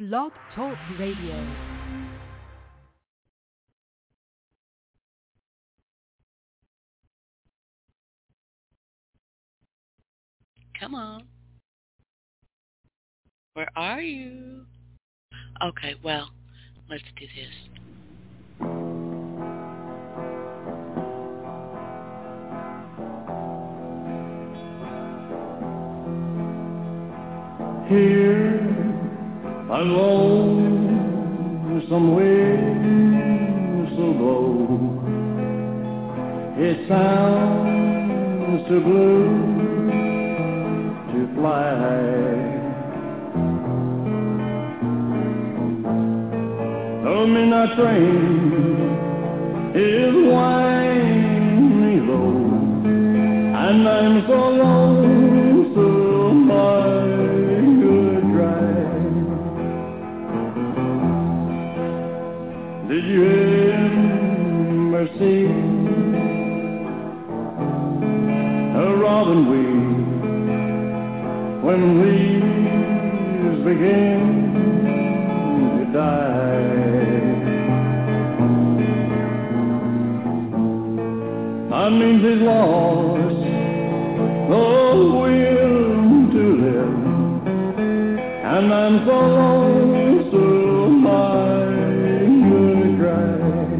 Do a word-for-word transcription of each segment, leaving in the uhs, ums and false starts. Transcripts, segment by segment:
Blog Talk Radio. Come on. Where are you? Okay, well, let's do this. Here, alone, somewhere so low, it sounds too blue to fly. The midnight train is winding low, and I'm so lonesome I could drive. Did you ever see a robin weep when leaves begin to die? That means he's lost the will to live, and I'm so lonesome I could cry.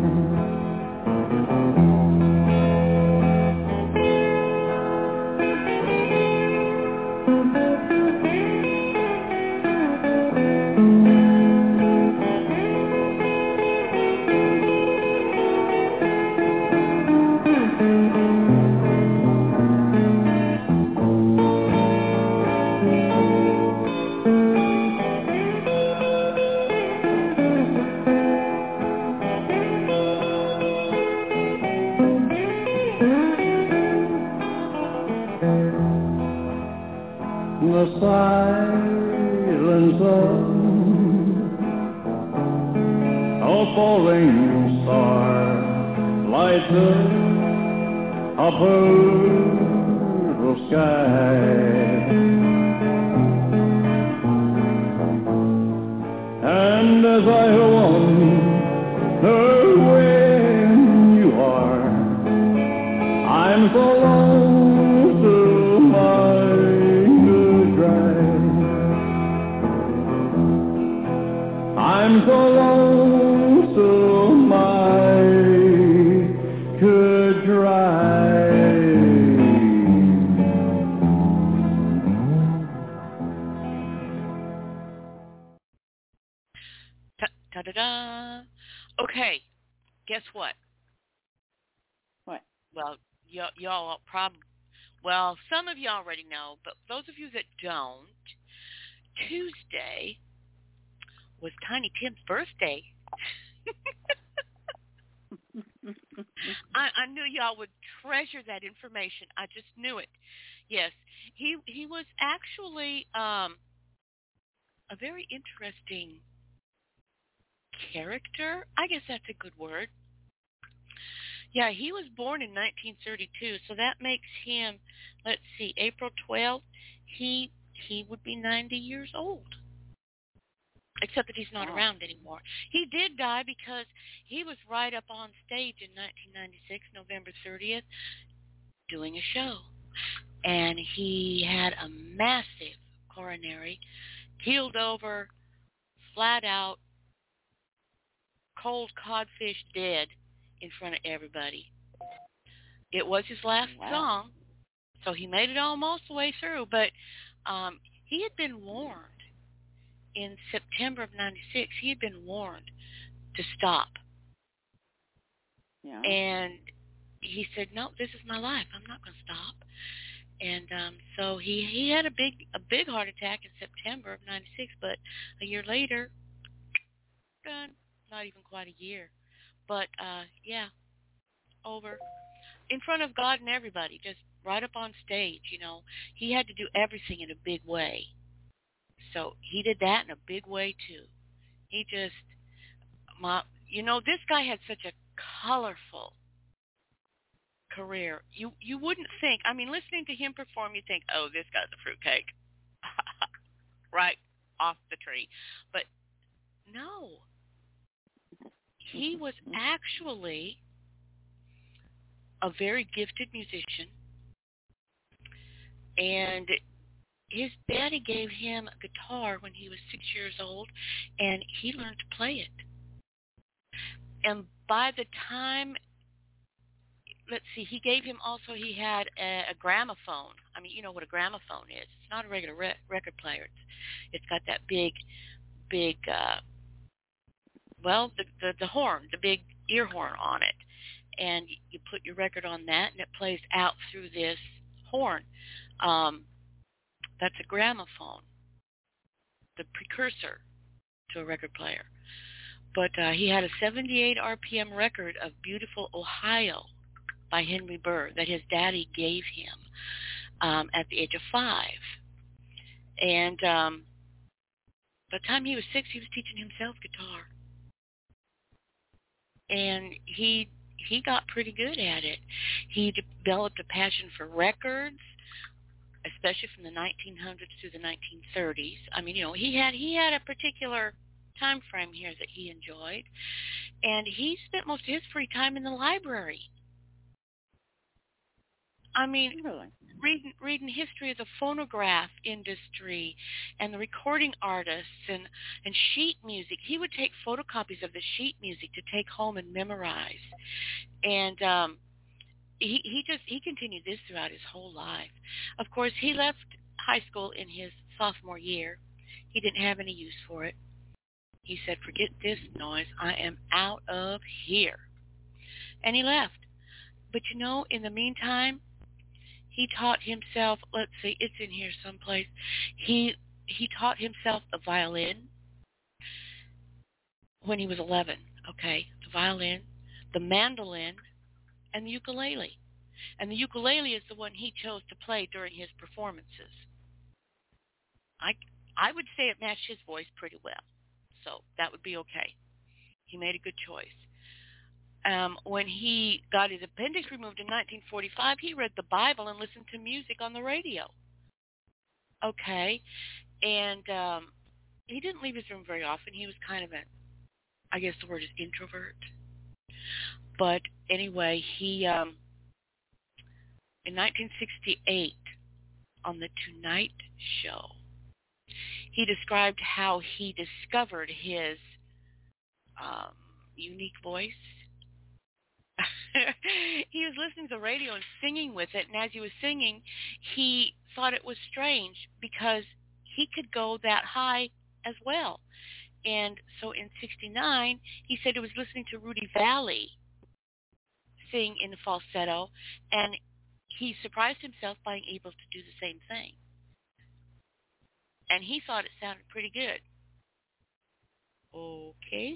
The silence of a falling star lights up a purple sky, and as I wonder when you are, I'm so lonesome I I'm so lonesome I could drive. Ta-da-da. Okay, guess what? What? Well, y- y'all probably, well, some of you already know, but those of you that don't, Tuesday was Tiny Tim's birthday. I, I knew y'all would treasure that information. I just knew it. Yes, he he was actually um, a very interesting character. I guess that's a good word. Yeah, he was born in nineteen thirty-two, so that makes him, let's see, April twelfth, he he would be ninety years old. Except that he's not Wow. around anymore. He did die because he was right up on stage in nineteen ninety-six, November thirtieth, doing a show. And he had a massive coronary, keeled over, flat out, cold codfish dead in front of everybody. It was his last Wow. song, so he made it almost the way through, but um, he had been warned. In September of ninety-six, he had been warned to stop. Yeah. And he said, no, this is my life. I'm not going to stop. And um, so he, he had a big a big heart attack in September of ninety-six, but a year later, done. Not even quite a year. But, uh, yeah, over. In front of God and everybody, just right up on stage, you know. He had to do everything in a big way. So he did that in a big way, too. He just, my, you know, this guy had such a colorful career. You you wouldn't think, I mean, listening to him perform, you think, oh, this guy's a fruitcake. Right off the tree. But No. He was actually a very gifted musician, and his daddy gave him a guitar when he was six years old, and he learned to play it. And by the time, let's see, he gave him also, he had a, a gramophone. I mean, you know what a gramophone is. It's not a regular re- record player. It's, it's got that big, big, uh, well, the, the, the horn, the big ear horn on it. And you put your record on that, and it plays out through this horn. Um, that's a gramophone, the precursor to a record player. But uh, he had a seventy-eight R P M record of Beautiful Ohio by Henry Burr that his daddy gave him um, at the age of five. And um, by the time he was six, he was teaching himself guitar. And he he got pretty good at it. He developed a passion for records, especially from the nineteen hundreds through the nineteen thirties. I mean, you know, he had he had a particular time frame here that he enjoyed, and he spent most of his free time in the library. I mean, Really? reading reading history of the phonograph industry and the recording artists and, and sheet music. He would take photocopies of the sheet music to take home and memorize. And um, he, he just he continued this throughout his whole life. Of course, he left high school in his sophomore year. He didn't have any use for it. He said, "Forget this noise. I am out of here." And he left. But you know, in the meantime, he taught himself, let's see, it's in here someplace. He he taught himself the violin when he was eleven, okay? The violin, the mandolin, and the ukulele. And the ukulele is the one he chose to play during his performances. I, I would say it matched his voice pretty well, so that would be okay. He made a good choice. Um, when he got his appendix removed in nineteen forty-five, he read the Bible and listened to music on the radio. Okay, and um, he didn't leave his room very often. He was kind of an, I guess the word is introvert. But anyway, he um, in nineteen sixty-eight on the Tonight Show, he described how he discovered his um, unique voice. He was listening to the radio and singing with it, and as he was singing, he thought it was strange because he could go that high as well. And so in sixty-nine, he said he was listening to Rudy Valley sing in falsetto, and he surprised himself by being able to do the same thing. And he thought it sounded pretty good. Okay.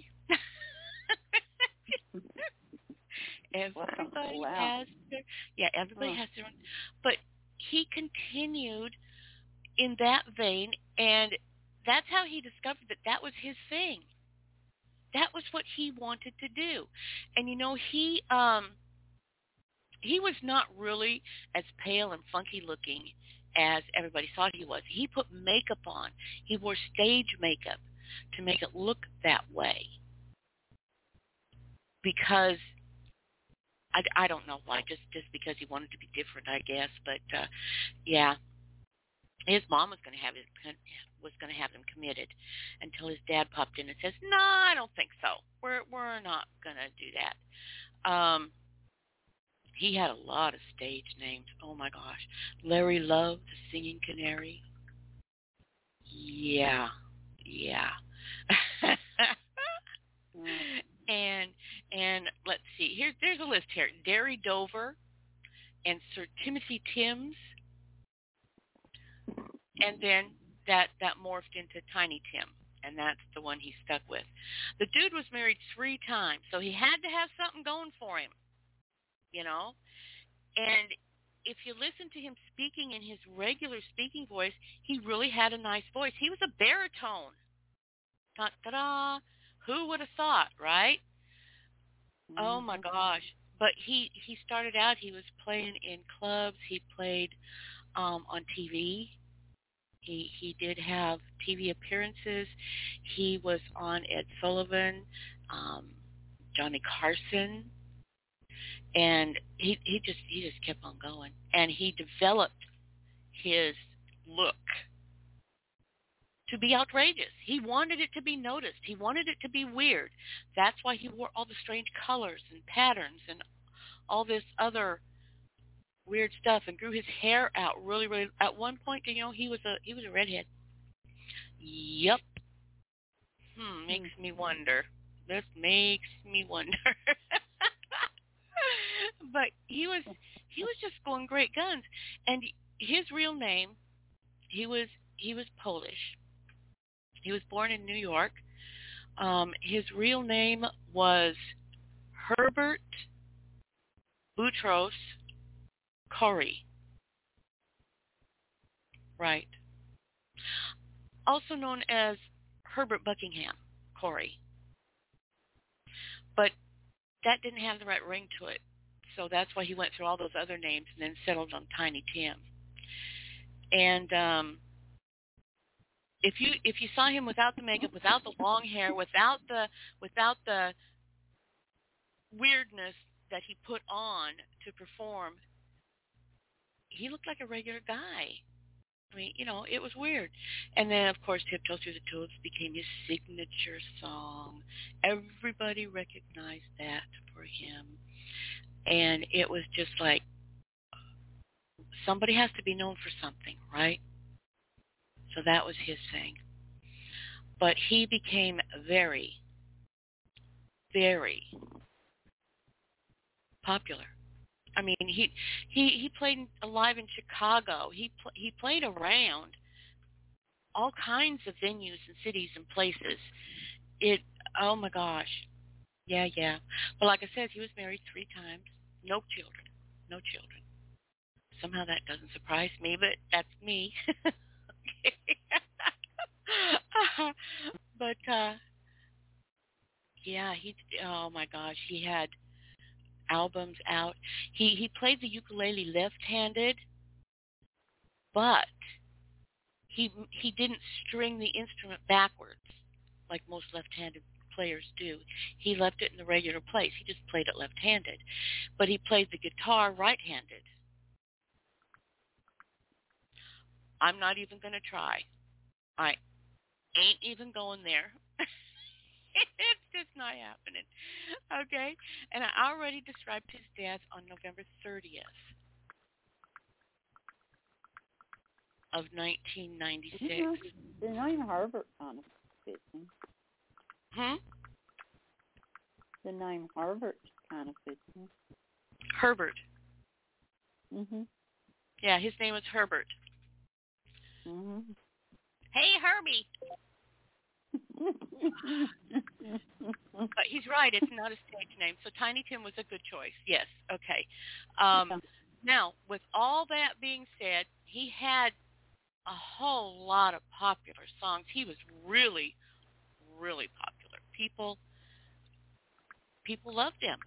Everybody wow. has their, yeah, everybody huh. has their own. But he continued in that vein, and that's how he discovered that that was his thing. That was what he wanted to do. And, you know, he um, he was not really as pale and funky looking as everybody thought he was. He put makeup on. He wore stage makeup to make it look that way because I, I don't know why, just, just because he wanted to be different, I guess. But, uh, yeah, his mom was going to have his, was going to have him committed until his dad popped in and says, "No, I don't think so. We're we're not going to do that." Um, he had a lot of stage names. Oh my gosh, Larry Love, the Singing Canary. Yeah, yeah. and and let's see. Here's there's a list here. Derry Dover and Sir Timothy Timms. And then that, that morphed into Tiny Tim, and that's the one he stuck with. The dude was married three times, so he had to have something going for him, you know. And if you listen to him speaking in his regular speaking voice, he really had a nice voice. He was a baritone. Ta-da! Who would have thought, right? Mm-hmm. Oh, my gosh. But he, he started out, he was playing in clubs. He played um, on T V. He he did have T V appearances. He was on Ed Sullivan, um, Johnny Carson, and he he just he just kept on going. And he developed his look to be outrageous. He wanted it to be noticed. He wanted it to be weird. That's why he wore all the strange colors and patterns and all this other weird stuff, and grew his hair out really, really. At one point, you know, he was a he was a redhead. Yep. Hmm. Makes me wonder. This makes me wonder. But he was he was just going great guns, and his real name, he was he was Polish. He was born in New York. Um, his real name was Herbert Boutros Corey. Right. Also known as Herbert Buckingham Corey. But that didn't have the right ring to it. So that's why he went through all those other names and then settled on Tiny Tim. And um, if you if you saw him without the makeup, without the long hair, without the without the weirdness that he put on to perform, he looked like a regular guy. I mean, you know, it was weird. And then, of course, Tiptoe Through the Tulips became his signature song. Everybody recognized that for him. And it was just like, somebody has to be known for something, right? So that was his thing. But he became very, very popular. I mean, he he he played live in Chicago. He pl- he played around all kinds of venues and cities and places. It oh my gosh, yeah yeah. But like I said, he was married three times, no children, no children. Somehow that doesn't surprise me, but that's me. But uh, yeah, he oh my gosh, he had albums out. He he played the ukulele left-handed, but he he didn't string the instrument backwards like most left-handed players do. He left it in the regular place. He just played it left-handed, but he played the guitar right-handed. I'm not even going to try. I ain't even going there. It's just not happening. Okay? And I already described his death on November thirtieth of nineteen ninety-six. The name Herbert kind of fits him. Hmm? The name Herbert kind of fits him. Herbert. Mm-hmm. Yeah, his name was Herbert. Mm-hmm. Hey, Herbie. But he's right. It's not a stage name. So Tiny Tim was a good choice. Yes. Okay. Um, Yeah. Now, with all that being said, he had a whole lot of popular songs. He was really, really popular. People, people loved him.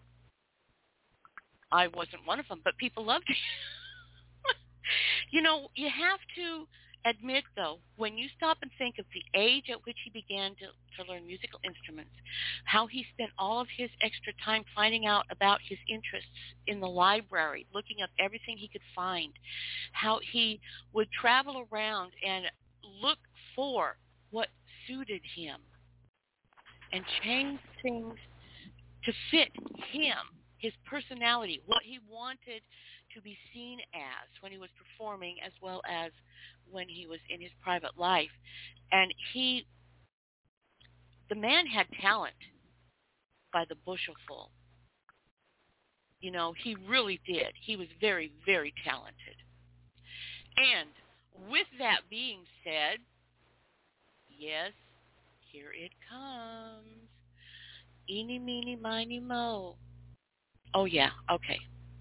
I wasn't one of them, but people loved him. You know, you have to admit, though, when you stop and think of the age at which he began to, to learn musical instruments, how he spent all of his extra time finding out about his interests in the library, looking up everything he could find, how he would travel around and look for what suited him and change things to fit him, his personality, what he wanted to be seen as when he was performing as well as when he was in his private life. And he, the man had talent by the bushelful. You know, he really did. He was very, very talented. And with that being said, yes, here it comes. Eeny, meeny, miny, mo. Oh, yeah, okay.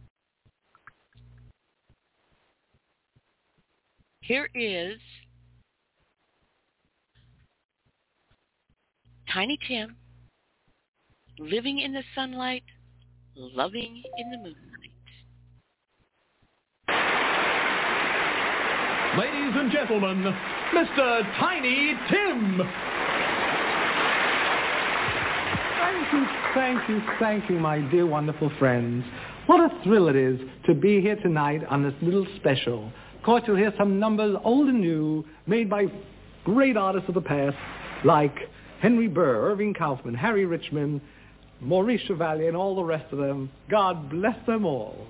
Here is Tiny Tim, living in the sunlight, loving in the moonlight. Ladies and gentlemen, Mister Tiny Tim. Thank you, thank you, thank you, my dear wonderful friends. What a thrill it is to be here tonight on this little special. Of course, you'll hear some numbers, old and new, made by great artists of the past, like Henry Burr, Irving Kaufman, Harry Richmond, Maurice Chevalier, and all the rest of them. God bless them all.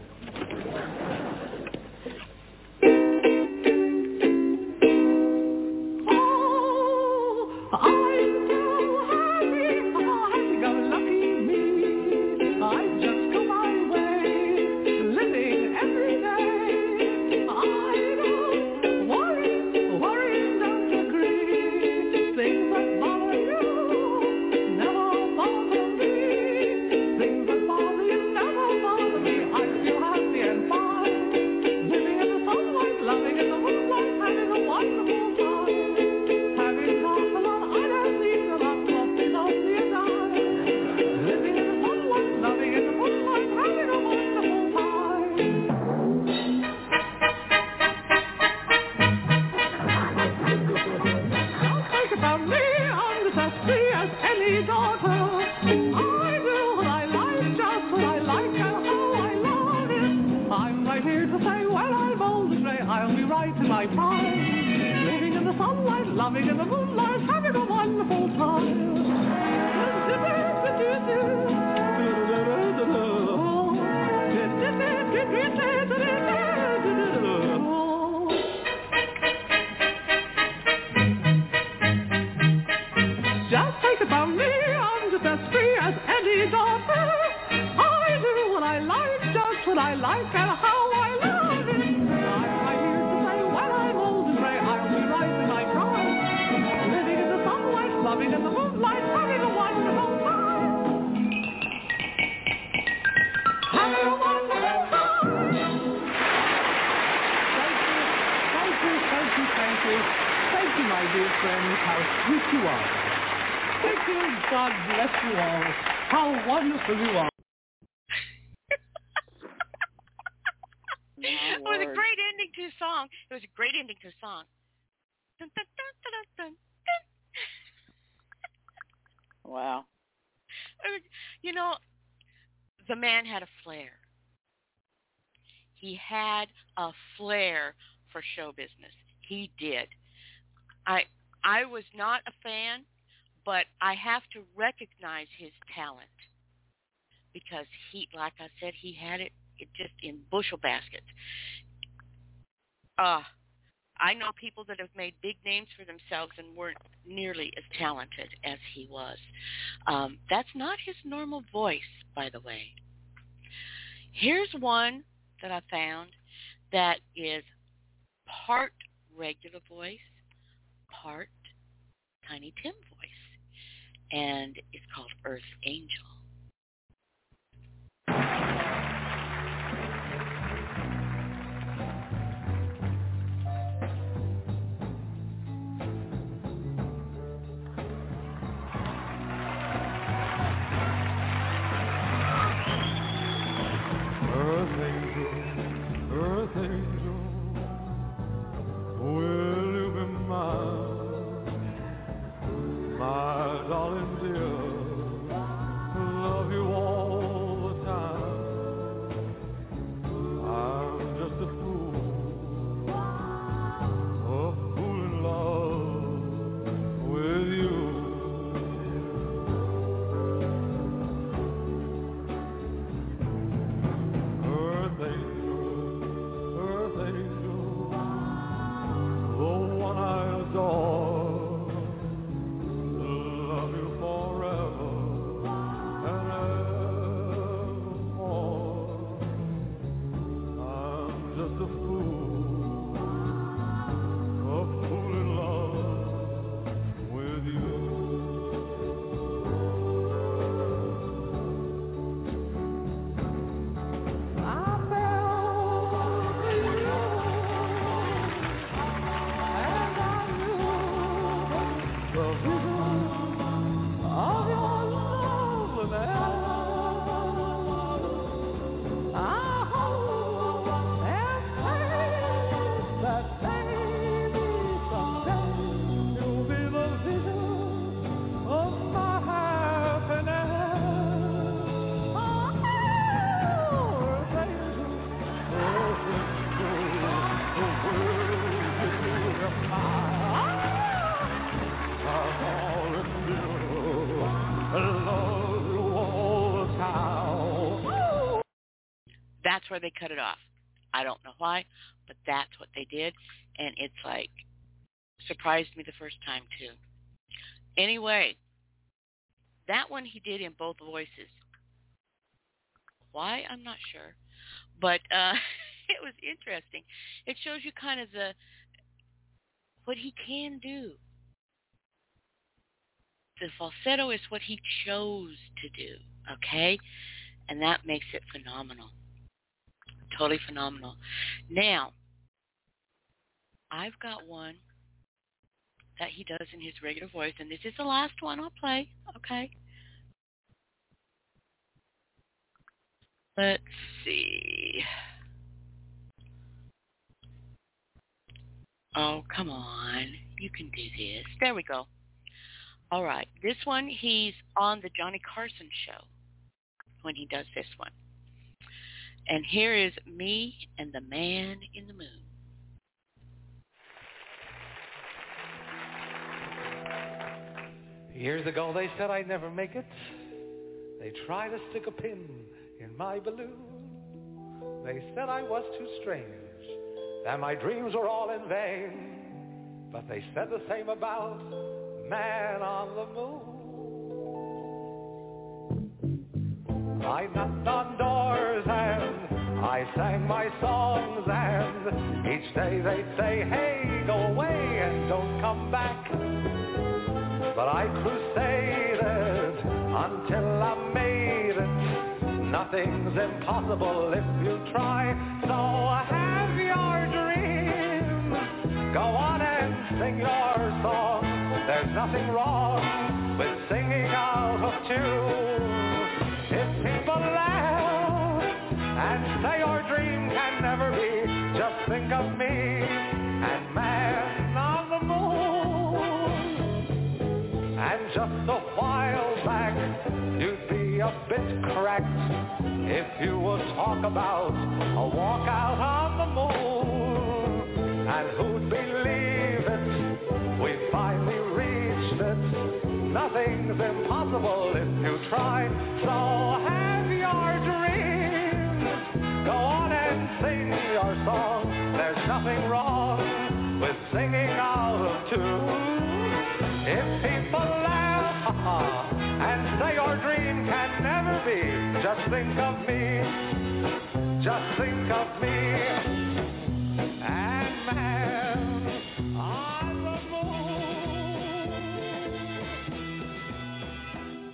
Wow. You know, the man had a flair. He had a flair for show business. He did. I I was not a fan, but I have to recognize his talent because he, like I said, he had it, it just in bushel baskets. Uh, I know people that have made big names for themselves and weren't nearly as talented as he was. Um, that's not his normal voice, by the way. Here's one that I found that is part regular voice, part Tiny Tim voice, and it's called Earth Angel. Earth angel, earth angel, will you be mine? My darling dear, love you all the time. I'm just a fool, a fool in love with you. Earth angel, earth angel, the one I adore, love you forever. that's where they cut it off. I don't know why, but that's what they did, and it's like surprised me the first time too. Anyway, that one he did in both voices. Why? I'm not sure, but uh, it was interesting. It shows you kind of the what he can do. The falsetto is what he chose to do, okay? And that makes it phenomenal. Totally phenomenal. Now, I've got one that he does in his regular voice, and this is the last one I'll play, okay? Let's see. Oh, come on. You can do this. There we go. All right. This one, he's on the Johnny Carson show when he does this one. And here is Me and the Man in the Moon. Years ago they said I'd never make it. They tried to stick a pin in my balloon. They said I was too strange, that my dreams were all in vain. But they said the same about Man on the Moon. I knocked on doors and I sang my songs, and each day they'd say, hey, go away and don't come back. But I crusaded until I made it. Nothing's impossible if you try. So have your dreams. Go on and sing your song. There's nothing wrong with singing out of tune. If people laugh and say your dream can never be, just think of me and Man on the Moon. And just a while back, you'd be a bit cracked if you would talk about a walk out on the moon. And who'd believe it? We finally reached it. Nothing's impossible if you try. So have your dreams. Go on and sing your song. There's nothing wrong with singing out of tune. If people laugh and say your dream can never be, just think of me, just think of me, and Man on the Moon.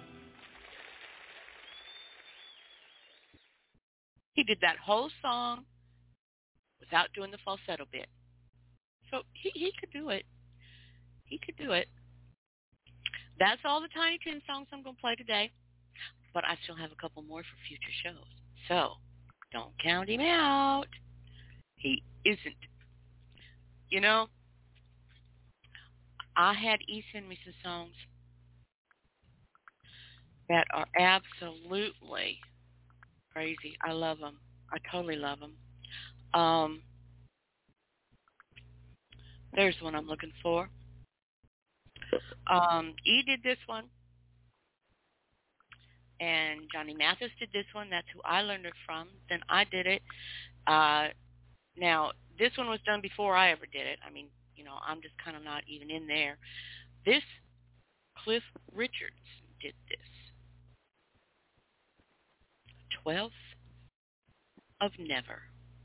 He did that whole song without doing the falsetto bit. So he, he could do it. He could do it. That's all the Tiny Tim songs I'm going to play today. But I still have a couple more for future shows. So don't count him out. He isn't. You know, I had E send me some songs that are absolutely crazy. I love them. I totally love them. Um, there's one I'm looking for. Um, E did this one, and Johnny Mathis did this one. That's who I learned it from. Then I did it. Uh, now, this one was done before I ever did it. I mean, you know, I'm just kind of not even in there. This, Cliff Richards did this. Twelfth of Never.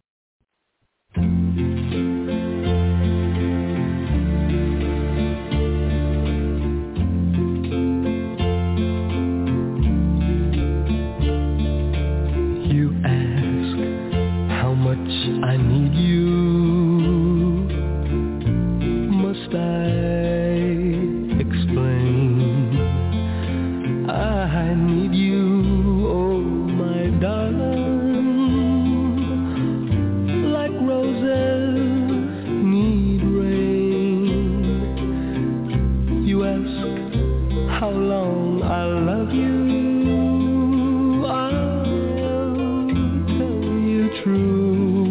I need you. Must I explain? I need you, oh my darling, like roses need rain. You ask how long I'll love you. I'll tell you true.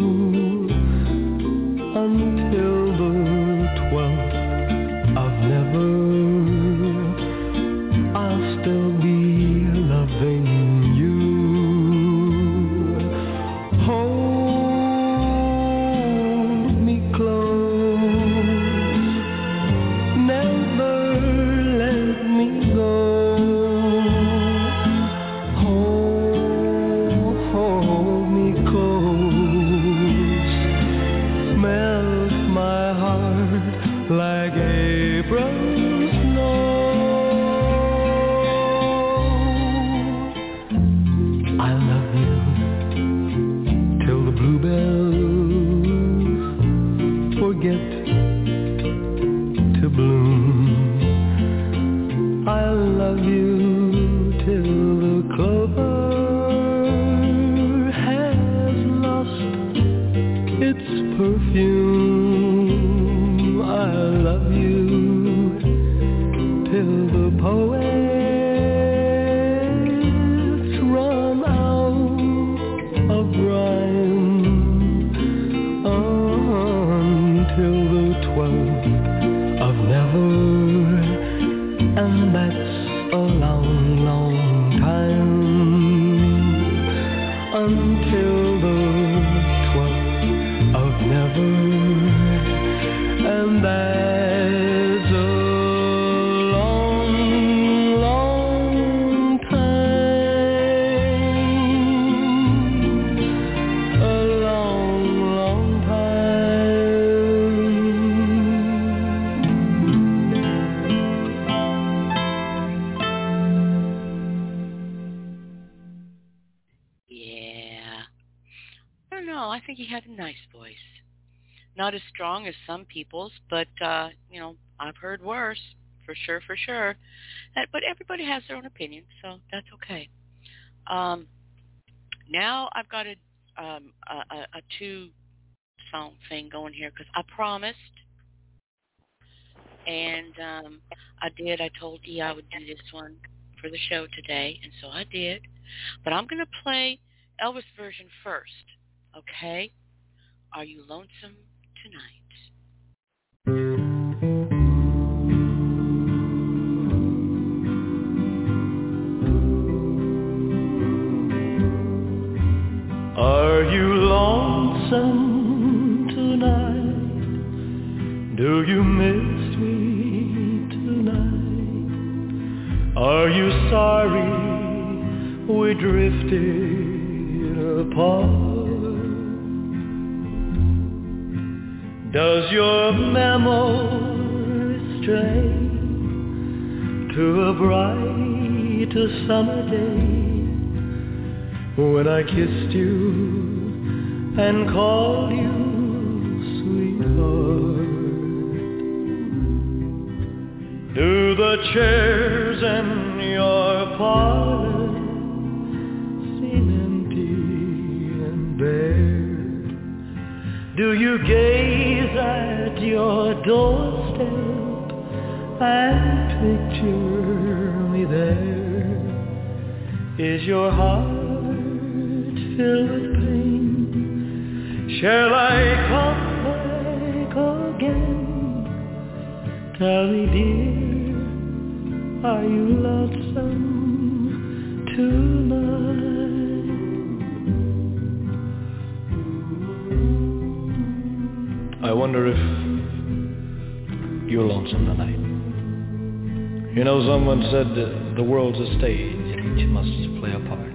Until the twelfth of never, I'll still be loving you. Oh, poets run out of rhyme until the twelfth of never, and that's a long, long time. Until the twelfth of never, and that's a long, long time. A long, long time. Yeah. I don't know. I think he had a nice voice. Not as strong as some people's, but, uh, you know, I've heard worse. For sure, for sure. That, but everybody has their own opinion, so that's okay. Um, now I've got a, um, a, a, a two-song thing going here because I promised, and um, I did. I told E I would do this one for the show today, and so I did. But I'm going to play Elvis version first, okay? Are You Lonesome Tonight? Are you lonesome tonight? Do you miss me tonight? Are you sorry we drifted apart? Does your memory stray to a bright summer day when I kissed you and called you sweetheart? Do the chairs in your parlor seem empty and bare? Do you gaze at your doorstep and picture me there? Is your heart filled with pain? Shall I come back again? Tell me, dear, are you lonesome tonight? I wonder if you're lonesome tonight. You know, someone said that the world's a stage and each must play a part.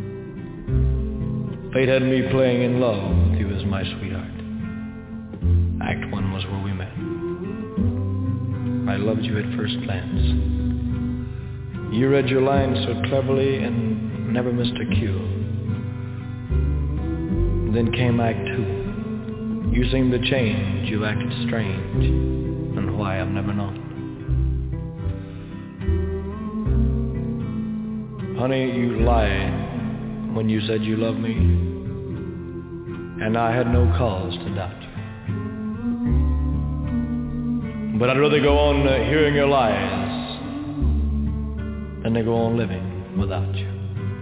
Fate had me playing in love with you as my sweetheart. Act one was where we met. I loved you at first glance. You read your lines so cleverly and never missed a cue. Then came Act two. You seemed to change, you acted strange, and why I've never known. Honey, you lied when you said you loved me, and I had no cause to doubt you. But I'd rather go on uh, hearing your lies than to go on living without you.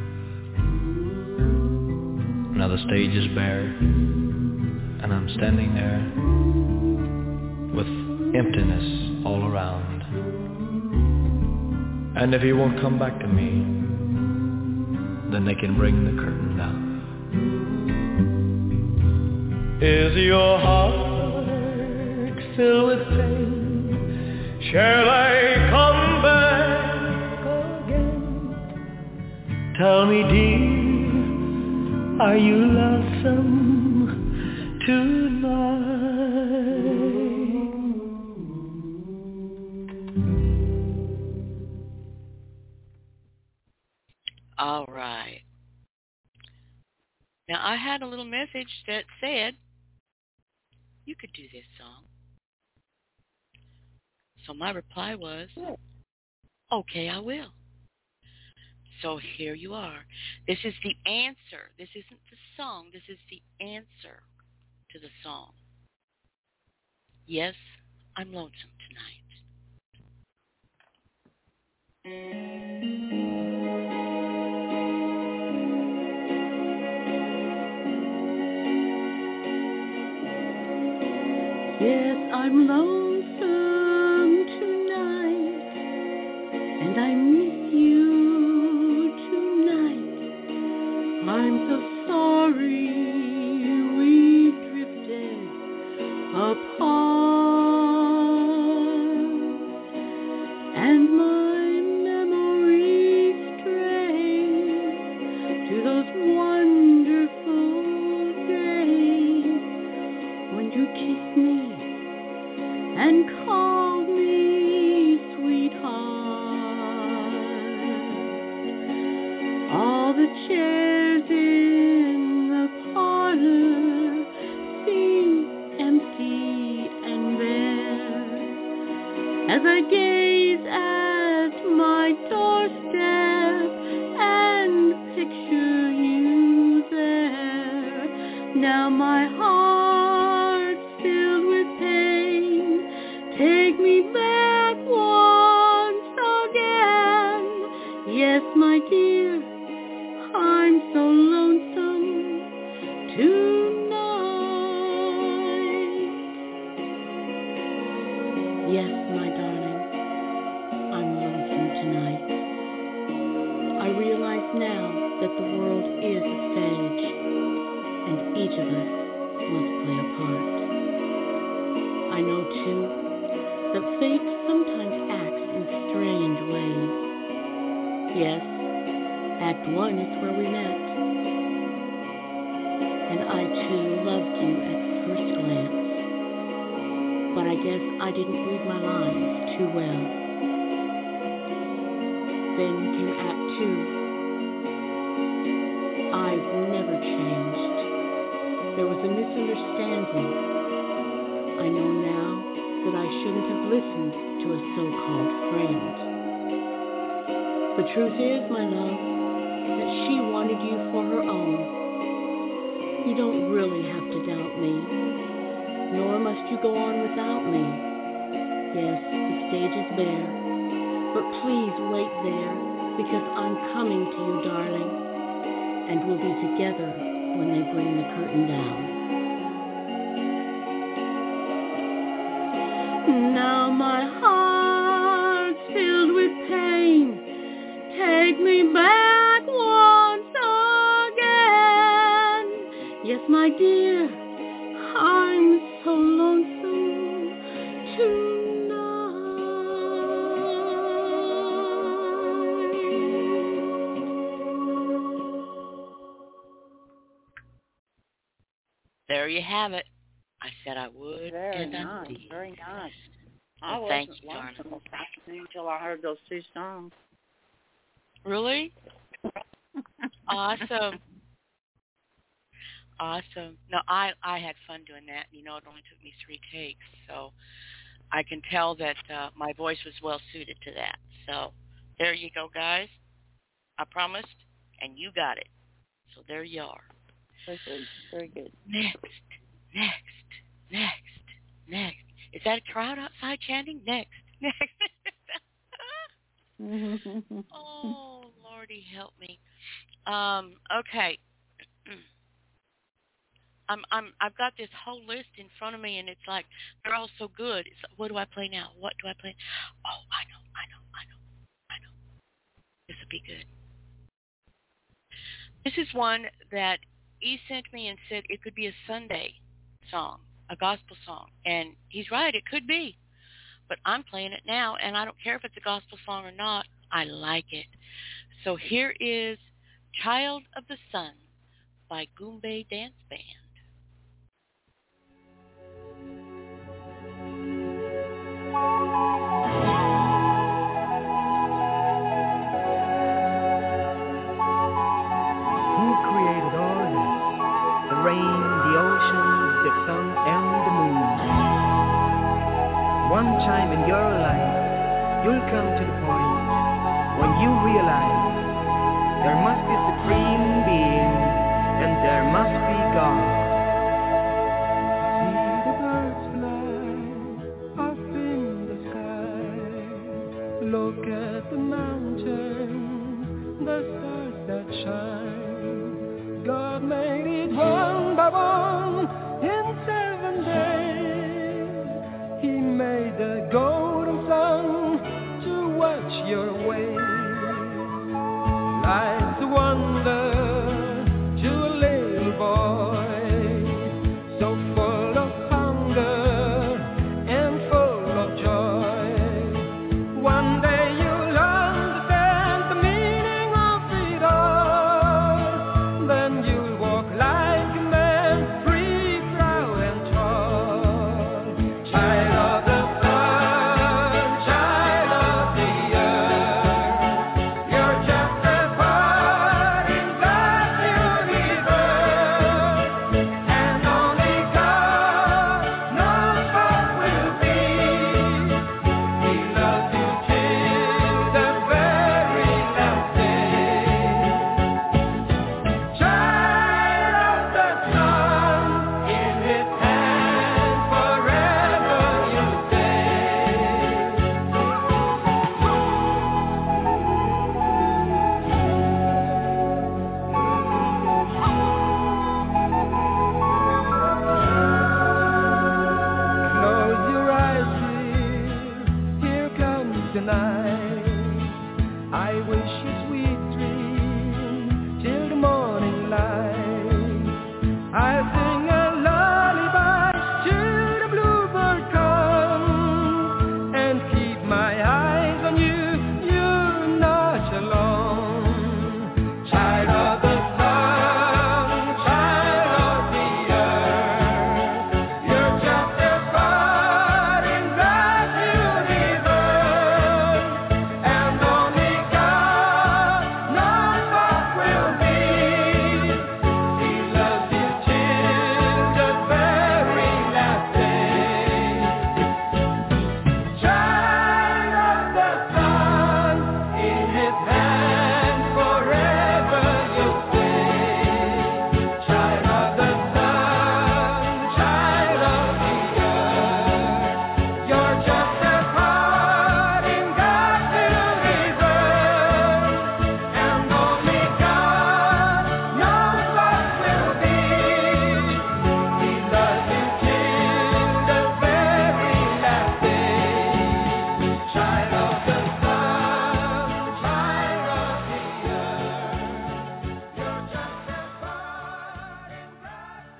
Now the stage is bare, and I'm standing there with emptiness all around. And if you won't come back to me, then they can bring the curtain down. Is your heart filled with pain? Shall I come back again? Tell me, dear, are you lonesome tonight? All right. Now, I had a little message that said you could do this song. So my reply was, okay, I will. So here you are. This is the answer. This isn't the song. This is the answer to the song. Yes, I'm lonesome I'm lonesome tonight, and I miss you tonight. I'm so sorry we drifted apart, and my memory strays to those wonderful days when you kissed me and called me sweetheart. All the chairs in the parlor seem empty and bare as I gaze at my doorstep and picture you there. Now my heart's filled with pain. Take me back once again. Yes, my dear, I'm so lonesome tonight. Yes, my darling, I'm lonesome tonight. I realize now that the world is a stage, and each of us must play a part. I know, too, that fate sometimes acts in strange ways. Yes, Act One is where we met. And I, too, loved you at first glance. But I guess I didn't read my lines too well. Then came Act Two. I've never changed. There was a misunderstanding. I know now that I shouldn't have listened to a so-called friend. The truth is, my love, that she wanted you for her own. You don't really have to doubt me, nor must you go on without me. Yes, the stage is bare, but please wait there, because I'm coming to you, darling, and we'll be together when they bring the curtain down. Now my heart's filled with pain. Take me back once again. Yes, my dear, I'm so lonesome tonight. There you have it. I said I would, Very and I nice, did. very nice. Well, I wasn't thank you, lonesome darling. this afternoon until I heard those two songs. Really? Awesome. Awesome. No, I, I had fun doing that. You know, it only took me three takes, so I can tell that uh, my voice was well suited to that. So there you go, guys. I promised, and you got it. So there you are. Very good. Very good. Next, next, next, next. Is that a crowd outside chanting? Next, next. Oh, Lordy, help me. Um, okay. I'm I'm I've got this whole list in front of me, and it's like they're all so good. It's like, what do I play now? What do I play? Oh, I know, I know, I know, I know. This will be good. This is one that he sent me and said it could be a Sunday song, a gospel song, and he's right. It could be, but I'm playing it now, and I don't care if it's a gospel song or not. I like it. So here is "Child of the Sun" by Goombay Dance Band. Who created all this? The rain, the oceans, the sun, and the moon. One time in your life, you'll come to the point when you realize there must be a supreme being and there must be God. See the birds fly up in the sky. Look at the mountains, the stars that shine. God made it one by one in seven days. hush your sweet dreams till the morning light. I'll sing a lullaby till the bluebird comes and keep my eyes on you. You're not alone, child of the sun, child of the earth. You're just a bud in that universe, and only God knows what will be. He loves you till the very last day. Child of the sun, in His hands forever you'll stay. Child of the sun, child of the earth. You're just a part in God's universe, and only God knows what will be. He loves you till the very last day. Child of the sun, child of the earth. You're just a part in God's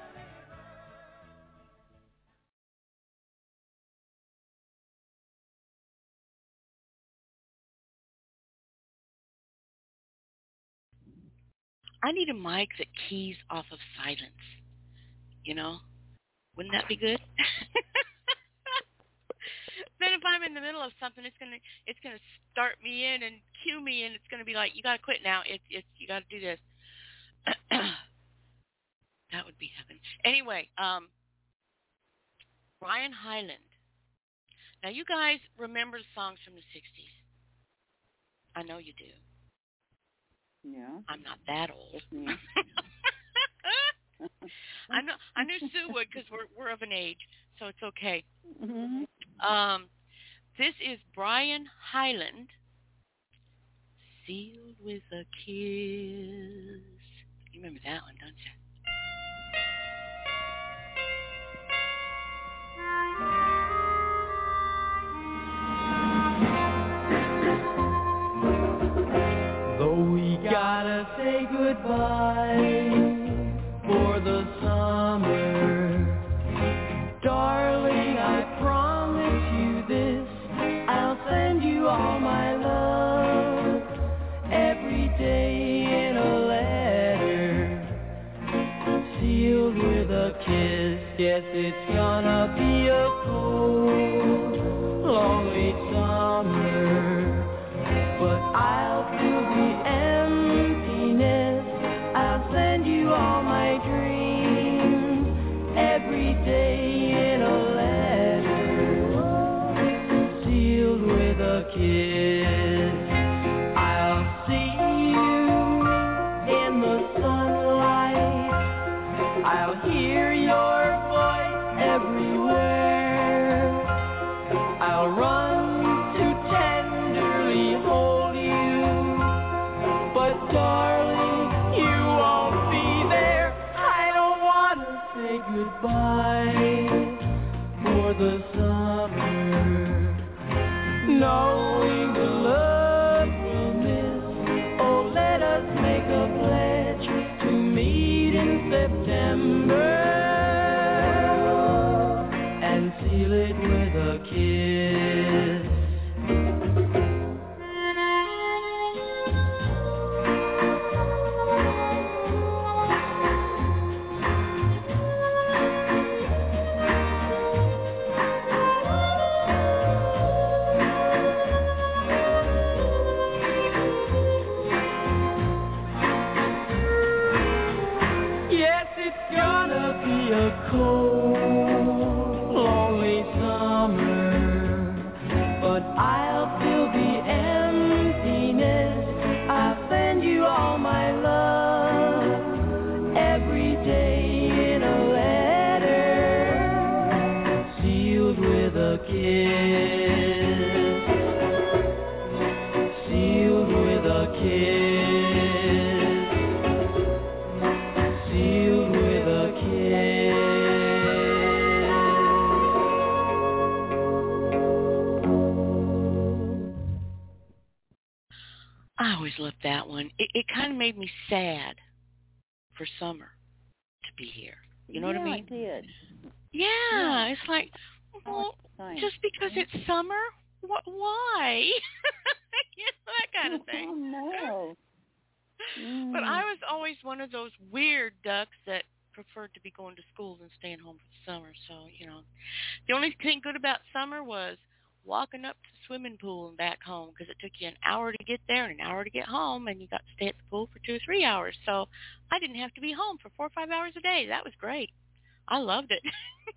I need a mic that keys off of silence. You know? Wouldn't that be good? Then if I'm in the middle of something, it's gonna it's gonna start me in and cue me in. It's gonna be like, you gotta quit now. It's it's you gotta do this. That would be heaven. Anyway, um, Brian Hyland. Now you guys remember the songs from the sixties. I know you do. Yeah. I'm not that old. Me. I know. I knew Sue would because we're we're of an age, so it's okay. Mhm. Um, this is Brian Hyland, Sealed with a Kiss. You remember that one, don't you? Though we gotta say goodbye for the summer, darling, I promise you this, I'll send you all my love every day in a letter, sealed with a kiss. Yes, it's gonna be a cold, lonely summer, but I'll fill the emptiness. I'll send you all my dreams every day in a letter, sealed with a kiss. I'll see you in the sunlight. I'll hear your voice everywhere. I'll run to tenderly hold you, but darling, you won't be there. I don't want to say goodbye for the summer, knowing the love we'll miss. Oh, let us make a pledge to meet in September and seal it with a kiss. Yes, it's gonna be a cold, lonely summer, but I'll fill the emptiness. I'll send you all my love every day in a letter, sealed with a kiss, sealed with a kiss. Sealed with a kiss. I always loved that one. It, it kind of made me sad for summer to be here. You know yeah, what I mean? It did. Yeah, Yeah. it's like, well, just because it's summer, what? Why? You know, that kind of thing. Oh, no. Mm. But I was always one of those weird ducks that preferred to be going to school than staying home for the summer. So, you know, the only thing good about summer was walking up to the swimming pool and back home, because it took you an hour to get there and an hour to get home, and you got to stay at the pool for two or three hours. So I didn't have to be home for four or five hours a day. That was great. I loved it.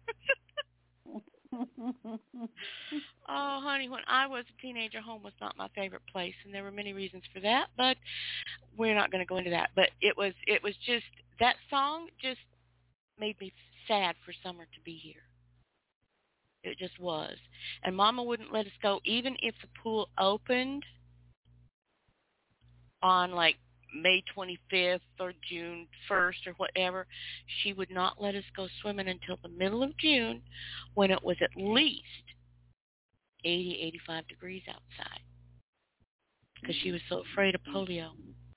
Oh, honey, when I was a teenager, home was not my favorite place, and there were many reasons for that, but we're not going to go into that. But it was it was just, that song just made me sad for summer to be here. It just was. And Mama wouldn't let us go, even if the pool opened on, like, May twenty-fifth or June first or whatever. She would not let us go swimming until the middle of June, when it was at least eighty, eighty-five degrees outside, because she was so afraid of polio.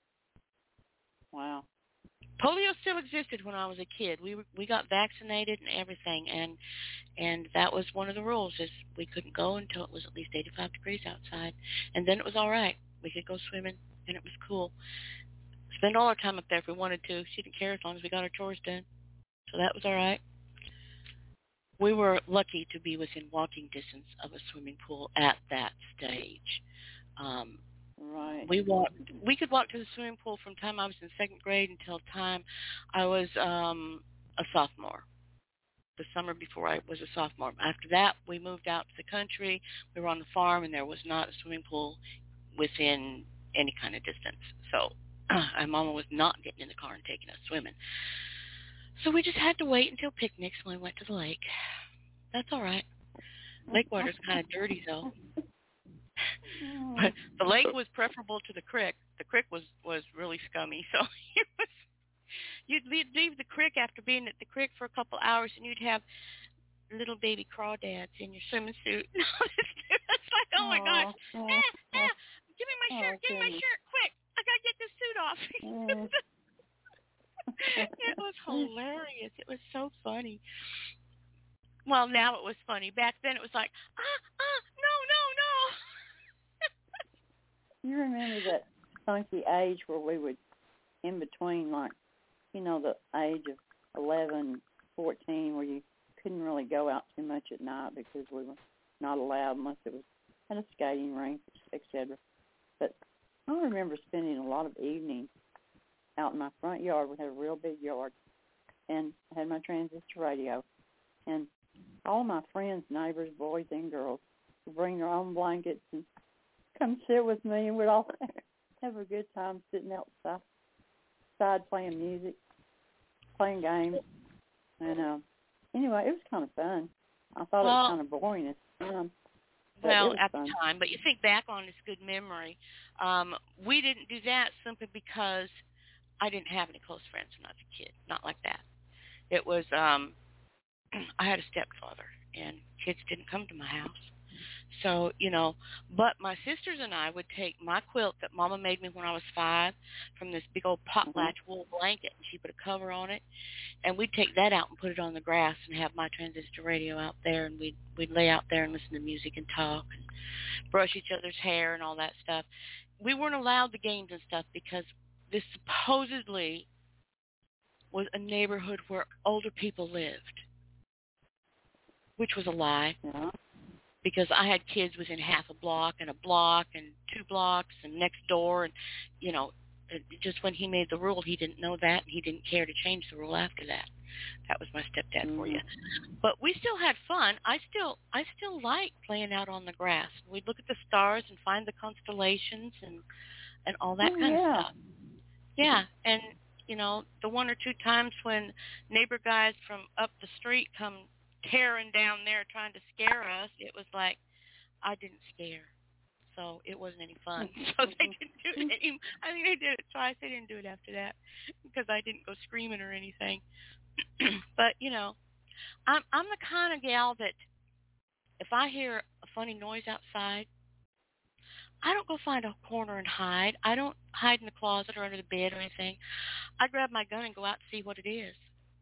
Wow. Polio still existed when I was a kid. We were, we got vaccinated and everything, and and that was one of the rules, is we couldn't go until it was at least eighty-five degrees outside, and then it was all right. We could go swimming, and it was cool. Spend all our time up there if we wanted to. She didn't care as long as we got our chores done, so that was all right. We were lucky to be within walking distance of a swimming pool at that stage. Um, right. We walked. We could walk to the swimming pool from time I was in second grade until time I was um, a sophomore. The summer before I was a sophomore. After that, we moved out to the country. We were on the farm, and there was not a swimming pool within any kind of distance. So my mama was not getting in the car and taking us swimming. So we just had to wait until picnics when we went to the lake. That's all right. Lake water's kind of dirty, though. But the lake was preferable to the creek. The creek was, was really scummy. So it was, you'd leave the creek after being at the creek for a couple hours, and you'd have little baby crawdads in your swimming suit. It's like, oh, my gosh. Oh, ah, ah, give me my shirt. oh, give me my shirt. Quick. I got to get this suit off. Mm. It was hilarious. It was so funny. Well, now it was funny. Back then it was like, ah, ah, no, no, no. You remember that funky age where we would, in between, like, you know, the age of eleven, fourteen, where you couldn't really go out too much at night because we were not allowed unless it was at a skating rink, et cetera. But I remember spending a lot of evenings out in my front yard. We had a real big yard, and I had my transistor radio. And all my friends, neighbors, boys and girls, would bring their own blankets and come sit with me, and we'd all have a good time sitting outside, outside playing music, playing games. And uh, anyway, it was kind of fun. I thought well, it was kind of boring at the time. Well, at the time, but you think back on this good memory. Um, we didn't do that simply because I didn't have any close friends when I was a kid. Not like that. It was, um, I had a stepfather, and kids didn't come to my house. So, you know, but my sisters and I would take my quilt that Mama made me when I was five from this big old potlatch wool blanket, and she put a cover on it, and we'd take that out and put it on the grass and have my transistor radio out there, and we'd, we'd lay out there and listen to music and talk and brush each other's hair and all that stuff. We weren't allowed the games and stuff because this supposedly was a neighborhood where older people lived, which was a lie. Yeah. Because I had kids within half a block and a block and two blocks and next door. And, you know, just when he made the rule, he didn't know that, and he didn't care to change the rule after that. That was my stepdad mm. for you. But we still had fun. I still I still like playing out on the grass. We'd look at the stars and find the constellations and, and all that oh, kind yeah. of stuff. Yeah, and, you know, the one or two times when neighbor guys from up the street come tearing down there trying to scare us, it was like, I didn't scare. So it wasn't any fun. So they didn't do it any, I think they did it twice. They didn't do it after that because I didn't go screaming or anything. But, you know, I'm I'm the kind of gal that if I hear a funny noise outside, I don't go find a corner and hide. I don't hide in the closet or under the bed or anything. I grab my gun and go out and see what it is.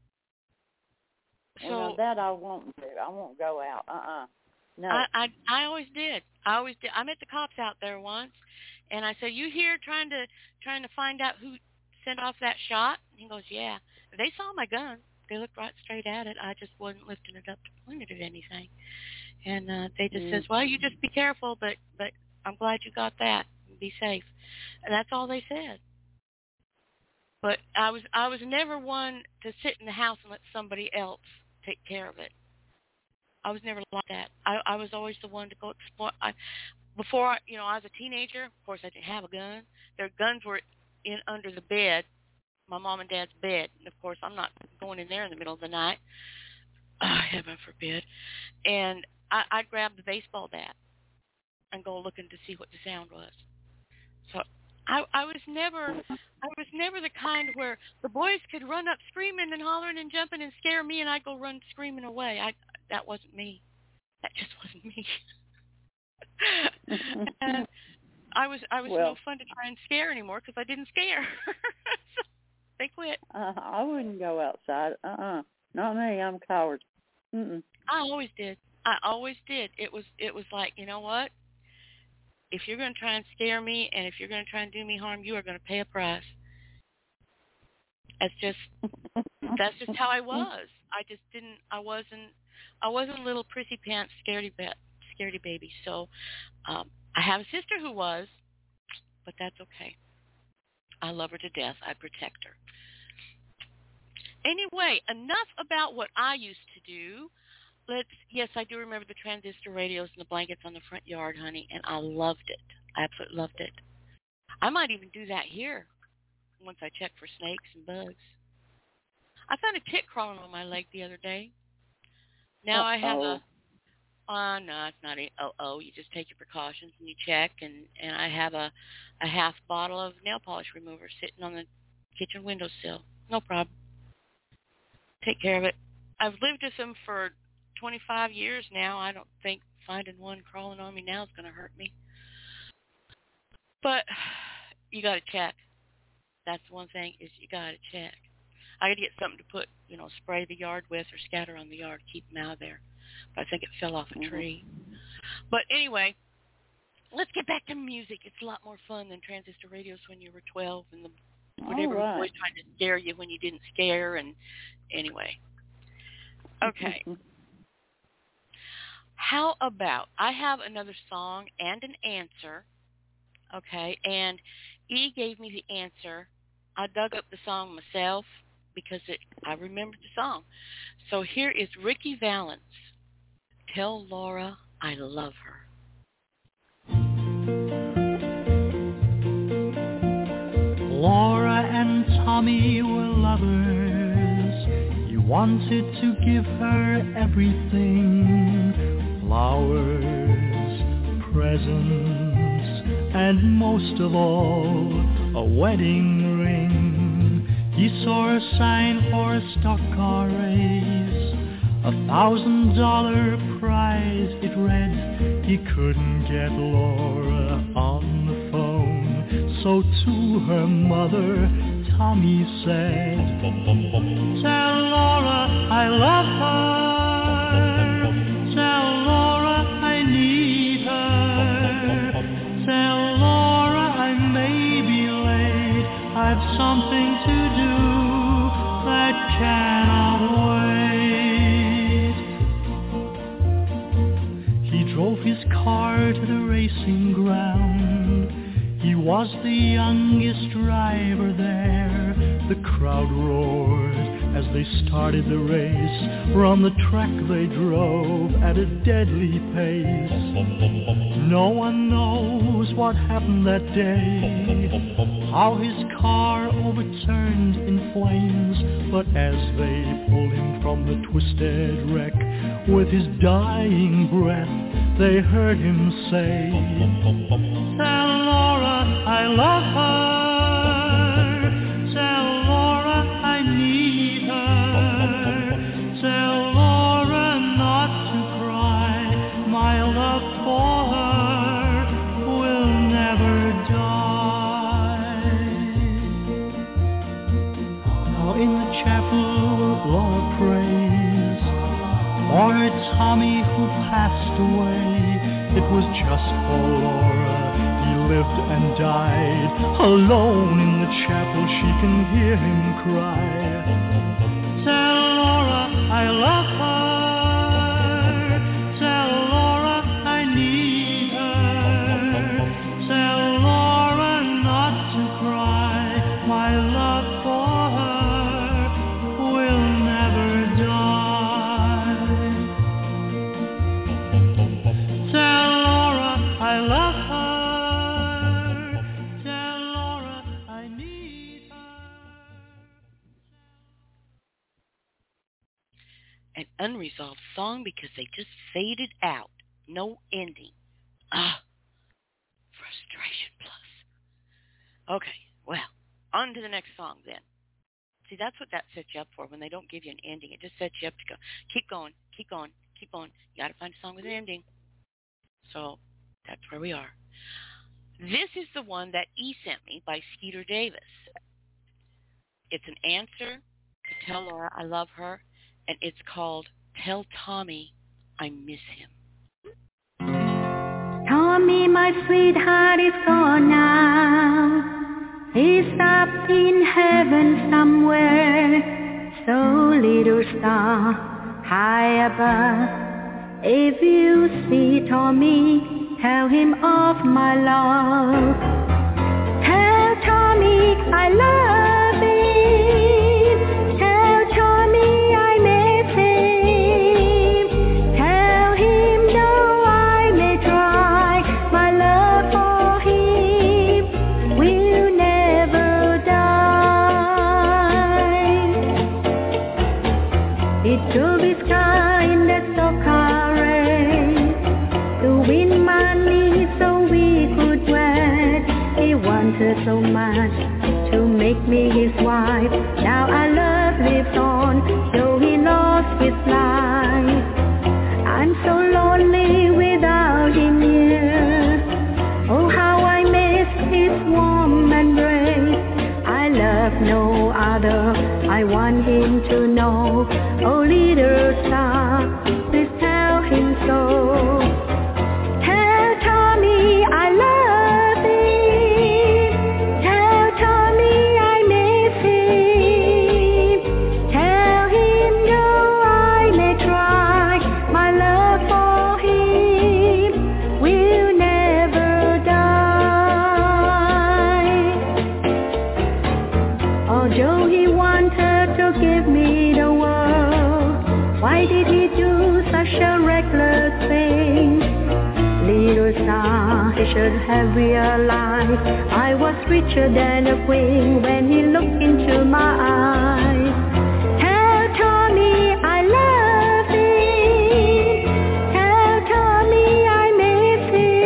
So well, now that I won't do. I won't go out. Uh-uh. No. I, I I always did. I always did. I met the cops out there once, and I said, "You here trying to trying to find out who sent off that shot?" And he goes, "Yeah." They saw my gun. They looked right straight at it. I just wasn't lifting it up to point it at anything. And uh, they just mm. says, "Well, you just be careful, but but I'm glad you got that. Be safe." And that's all they said. But I was I was never one to sit in the house and let somebody else take care of it. I was never like that. I, I was always the one to go explore. I, before, I, you know, I was a teenager. Of course, I didn't have a gun. Their guns were in under the bed, my mom and dad's bed. And, of course, I'm not going in there in the middle of the night. Oh, heaven forbid. And I, I'd grab the baseball bat and go looking to see what the sound was. So I, I was never, I was never the kind where the boys could run up screaming and hollering and jumping and scare me, and I'd go run screaming away. I, that wasn't me. That just wasn't me. And I was, I was well, no fun to try and scare anymore because I didn't scare. So they quit. Uh, I wouldn't go outside. Uh-uh. Not me. I'm a coward. Mm-mm. I always did. I always did. It was, it was like, you know what? If you're going to try and scare me and if you're going to try and do me harm, you are going to pay a price. That's just, that's just how I was. I just didn't, I wasn't, I wasn't a little prissy pants scaredy, ba- scaredy baby. So um, I have a sister who was, but that's okay. I love her to death. I protect her. Anyway, enough about what I used to do. Let's, yes, I do remember the transistor radios and the blankets on the front yard, honey, and I loved it. I absolutely loved it. I might even do that here once I check for snakes and bugs. I found a tick crawling on my leg the other day. Now Uh-oh. I have a, uh, no, it's not a, oh-oh. You just take your precautions and you check, and, and I have a, a half bottle of nail polish remover sitting on the kitchen windowsill. No problem. Take care of it. I've lived with them for twenty-five years now. I don't think finding one crawling on me now is going to hurt me. But you got to check. That's one thing is you got to check. I got to get something to put, you know, spray the yard with or scatter on the yard, keep them out of there. But I think it fell off a mm-hmm. tree. But anyway, let's get back to music. It's a lot more fun than transistor radios when you were twelve and the whatever right. was trying to scare you when you didn't scare. And anyway, okay. How about I have another song and an answer, okay, and E gave me the answer. I dug up the song myself because it, I remembered the song. So here is Ricky Valens, Tell Laura I Love Her. Laura and Tommy were lovers. He wanted to give her everything. Flowers, presents, and most of all, a wedding ring. He saw a sign for a stock car race, a thousand dollar prize it read. He couldn't get Laura on the phone, so to her mother, Tommy said, Tell Laura I love her. Tell Laura I need her. Tell Laura I may be late. I've something to do that cannot wait. He drove his car to the racing ground. He was the youngest driver there. The crowd roared as they started the race. From the track they drove at a deadly pace. No one knows what happened that day, how his car overturned in flames. But as they pulled him from the twisted wreck, with his dying breath, they heard him say, Tell Laura I love her. Tell Laura I need her. Tell Laura not to cry. My love for her will chapel, Laura prays for Tommy who passed away. It was just for Laura. He lived and died. Alone in the chapel, she can hear him cry. Tell Laura I love her. Tell Laura I need her. Tell Laura not to cry. My love for her will never die. Tell Laura I love her. Tell Laura I need her. An unresolved song because they just faded out. No ending. Ah, frustration plus. Okay, well, on to the next song then. See, that's what that sets you up for when they don't give you an ending. It just sets you up to go, keep going, keep going, keep going. You got to find a song with an ending. So that's where we are. This is the one that E sent me by Skeeter Davis. It's an answer to Tell Laura I Love Her, and it's called Tell Tommy I Miss Him. Tommy, my sweetheart, is gone now. He's up in heaven somewhere. So little star, high above. If you see Tommy, tell him of my love. Tell Tommy I love him. Tell Tommy I miss him. Tell him though I may try, my love for him will never die. It could be sky in the Soccer, to win money so we could wed. He wanted so much to make me his wife. Now our love lives on, though he lost his life. I'm so lonely without him here. Oh, how I miss his warm embrace. I love no other, I want him to know. Oh, little star, please tell him so. Tell Tommy I love him. Tell Tommy I miss him. Tell him though I may try, my love for him will never die. Although he wanted to give me the world, why did he do such a reckless thing? Little star, he should have realized I was richer than a queen when he looked into my eyes. Tell Tommy I love him. Tell Tommy I miss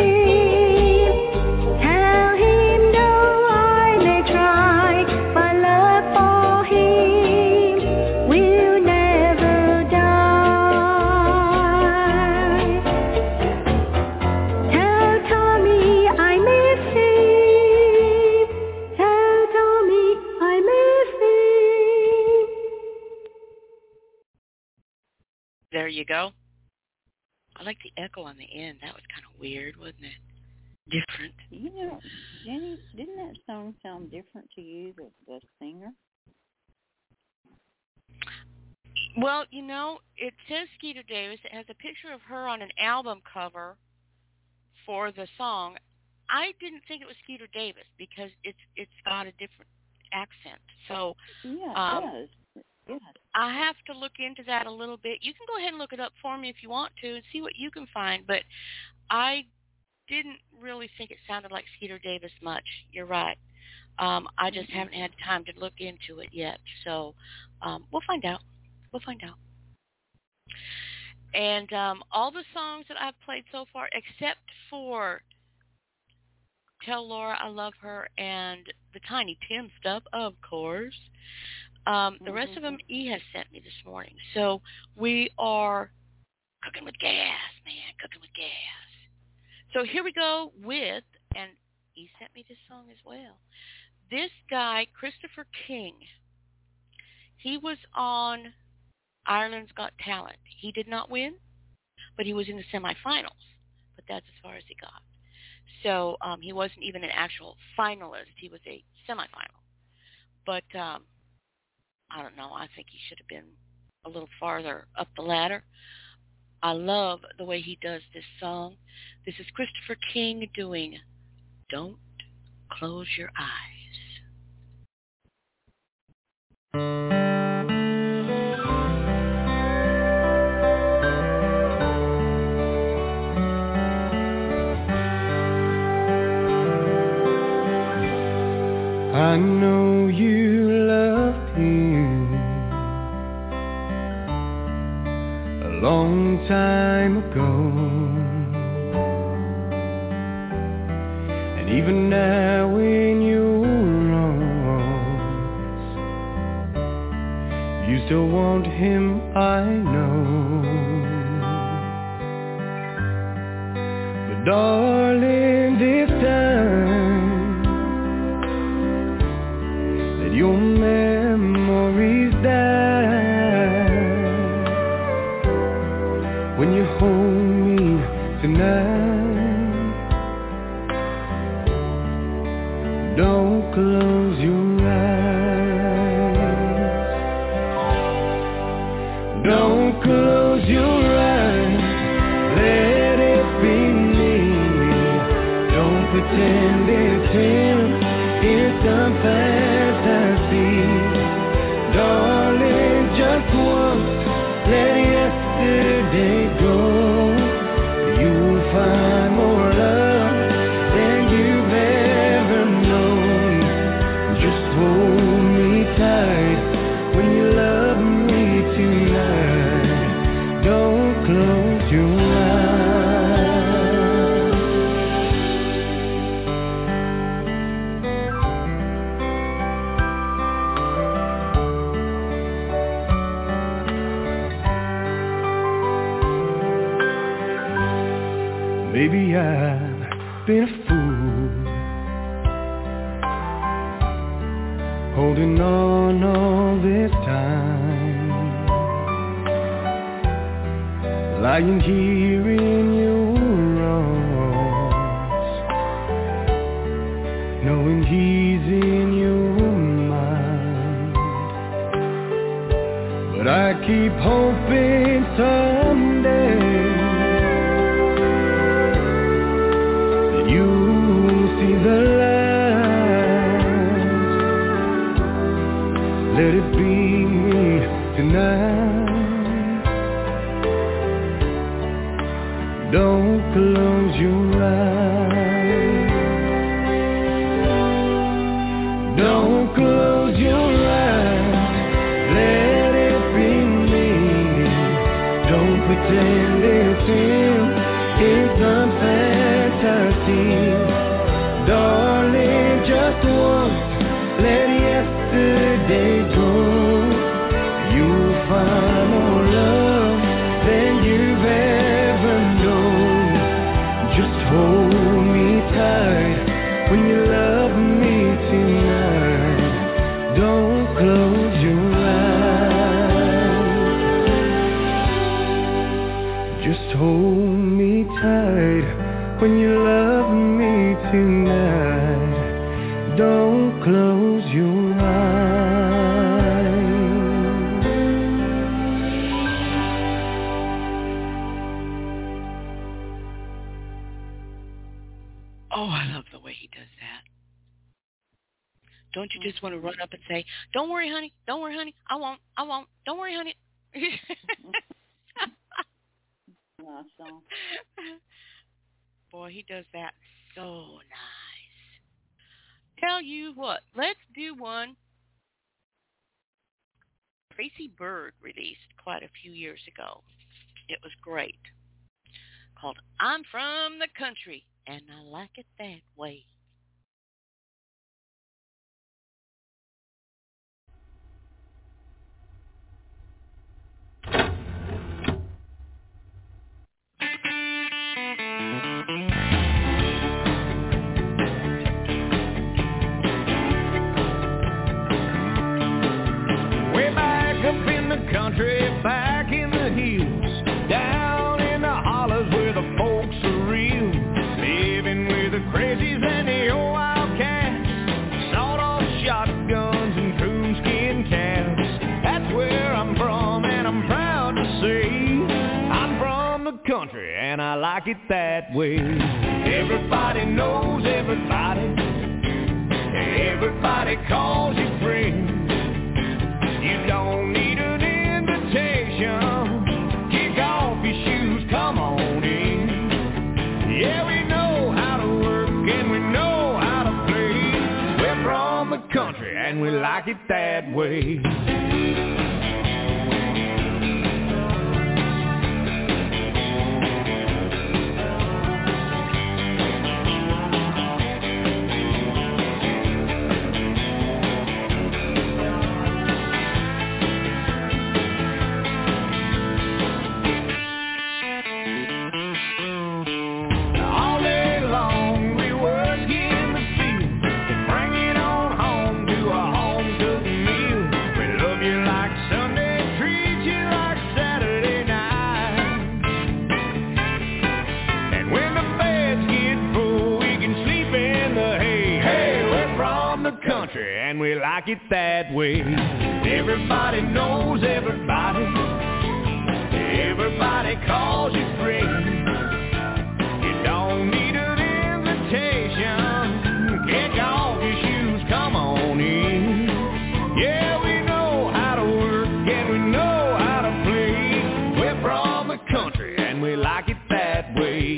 him. Tell him though I may try, my love for him will never die. Tell Tommy I miss him. Tell Tommy I miss him. There you go. I like the echo on the end. That was kind of weird, wasn't it? Different. You know, Jenny, didn't that song sound different to you, the, the singer? Well, you know, it says Skeeter Davis. It has a picture of her on an album cover for the song. I didn't think it was Skeeter Davis because it's it's got a different accent. So Yeah, it um, does. Yes. I have to look into that a little bit. You can go ahead and look it up for me if you want to and see what you can find. But I didn't really think it sounded like Skeeter Davis much. You're right. Um, I just haven't had time to look into it yet. So um, we'll find out. We'll find out. And um, all the songs that I've played so far, except for Tell Laura I Love Her and the Tiny Tim stuff, of course, um, the rest of them E has sent me this morning. So we are cooking with gas, man, cooking with gas. So here we go with, and he sent me this song as well. This guy, Christopher King, He was on Ireland's Got Talent. He did not win, but he was in the semifinals. But that's as far as he got. So um, he wasn't even an actual finalist. He was a semifinal. But um, I don't know. I think he should have been a little farther up the ladder. I love the way he does this song. This is Christopher King doing Don't Close Your Eyes. I know you loved him a long time ago, and even now in your arms, you still want him, I know. But darling, this time your memories die when you hold me tonight. Don't close your eyes. Don't close your eyes. Let it be me. Don't pretend it's him. It's unfair. Darling, just once, let yesterday go. You'll find more love than you've ever known. Just hold me tight when you love me tonight. Don't close your Maybe I've been a fool, holding on all this time, lying here in your arms, knowing he's in your mind. But I keep hoping someday the light. Let it be me tonight. Don't close your eyes. Don't close your eyes. Let it be me. Don't pretend it's him. It's unfantasy. Darling, just once, let yesterday go. You'll find more love than you've ever known. Just hold me tight when you love me tonight. Don't close your eyes. Just hold me tight when you love me tonight. Don't close your eyes. Oh, I love the way he does that. Don't you just want to run up and say, don't worry, honey, don't worry, honey, I won't, I won't, don't worry, honey. Nice song. Boy, he does that so nice. Tell you what, let's do one Tracy Byrd released quite a few years ago. It was great. Called I'm From the Country, and I Like It That Way. Way back back in the hills, down in the hollers where the folks are real, living with the crazies and the old wildcats, sawed-off shotguns and coonskin caps. That's where I'm from, and I'm proud to say I'm from the country, and I like it that way. Everybody knows everybody. Everybody calls you friend. You don't need an invitation. Kick off your shoes, come on in. Yeah, we know how to work and we know how to play. We're from the country and we like it that way. And we like it that way. Everybody knows everybody. Everybody calls you friend. You don't need an invitation. Kick off your shoes, come on in. Yeah, we know how to work and we know how to play. We're from the country and we like it that way.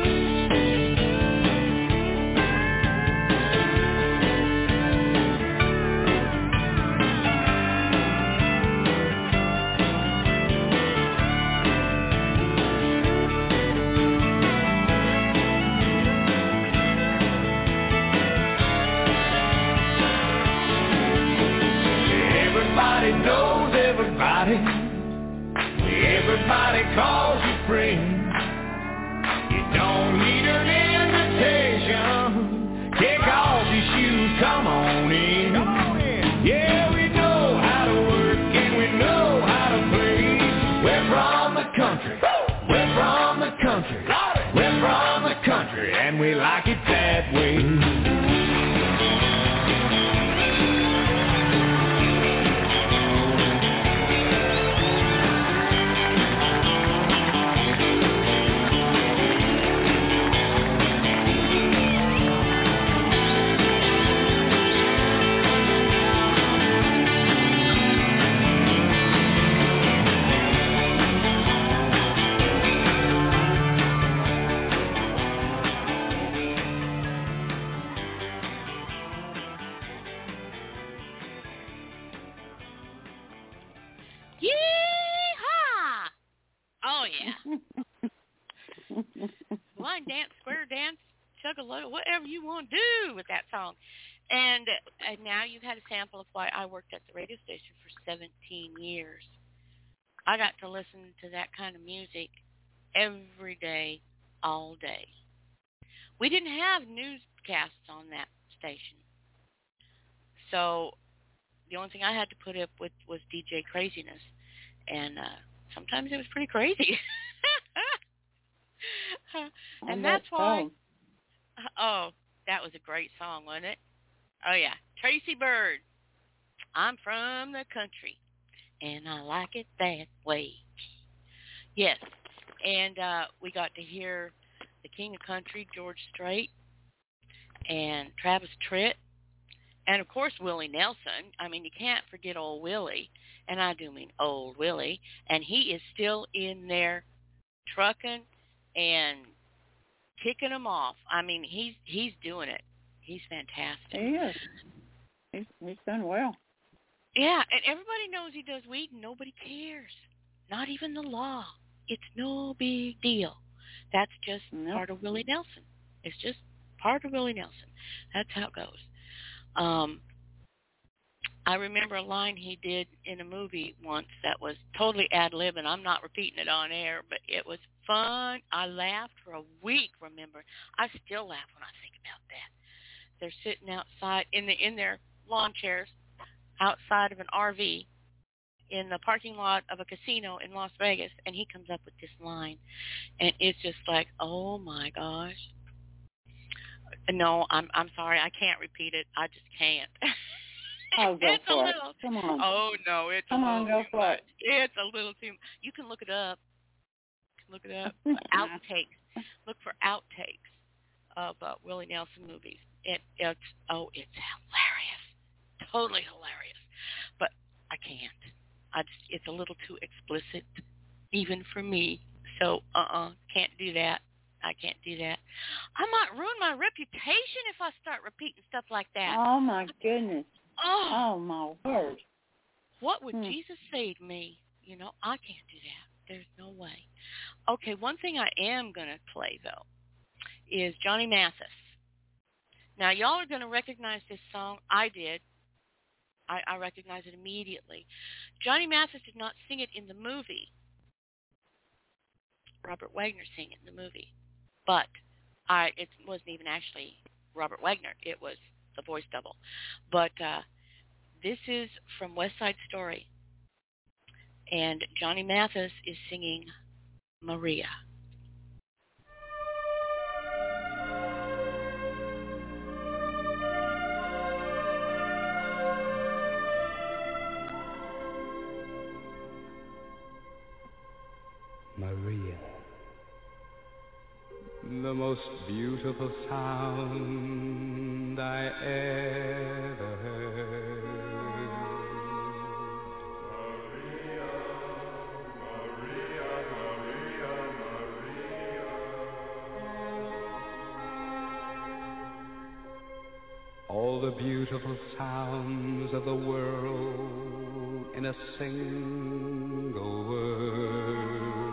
Knows everybody. Everybody calls you friend. You don't need an invitation. Kick off your shoes, come on in. Come on in. Yeah, we know how to work and we know how to play. We're from the country. We're from the country. We're from the country and we like it that way. Line dance, square dance, chug-a-load, whatever you want to do with that song. And, and now you've had a sample of why I worked at the radio station for seventeen years. I got to listen to that kind of music every day, all day. We didn't have newscasts on that station. So the only thing I had to put up with was D J craziness. And uh, sometimes it was pretty crazy. And that's why, oh, that was a great song, wasn't it? Oh, yeah. Tracy Byrd. I'm from the country, and I like it that way. Yes. And uh, we got to hear the King of Country, George Strait, and Travis Tritt, and, of course, Willie Nelson. I mean, you can't forget old Willie, and I do mean old Willie, and he is still in there trucking and kicking them off. I mean, he's he's doing it. He's fantastic. He is. He's, he's done well. Yeah, and everybody knows he does weed, and nobody cares. Not even the law. It's no big deal. That's just nope. part of Willie Nelson. It's just part of Willie Nelson. That's how it goes. Um, I remember a line he did in a movie once that was totally ad-lib, and I'm not repeating it on air, but it was fun. I laughed for a week, remember. I still laugh when I think about that. They're sitting outside in the in their lawn chairs outside of an R V, in the parking lot of a casino in Las Vegas, and he comes up with this line, and it's just like, oh my gosh. No, I'm I'm sorry, I can't repeat it. I just can't. Oh, go it's for a it. little. Come on. Oh no, it's Come a on, little go too for much. it. It's a little too. You can look it up. You can look it up. Outtakes. Look for outtakes of uh, Willie Nelson movies. It it's oh, it's hilarious, totally hilarious. But I can't. I just it's a little too explicit, even for me. So uh-uh, can't do that. I can't do that. I might ruin my reputation if I start repeating stuff like that. Oh, my goodness. Oh, Oh, my word. What would Hmm. Jesus say to me? You know, I can't do that. There's no way. Okay, one thing I am going to play, though, is Johnny Mathis. Now, y'all are going to recognize this song. I did. I, I recognize it immediately. Johnny Mathis did not sing it in the movie. Robert Wagner sang it in the movie. But I, it wasn't even actually Robert Wagner. It was the voice double. But uh, this is from West Side Story. And Johnny Mathis is singing Maria. Maria. The most beautiful sound I ever heard. Maria, Maria, Maria, Maria. All the beautiful sounds of the world in a single word.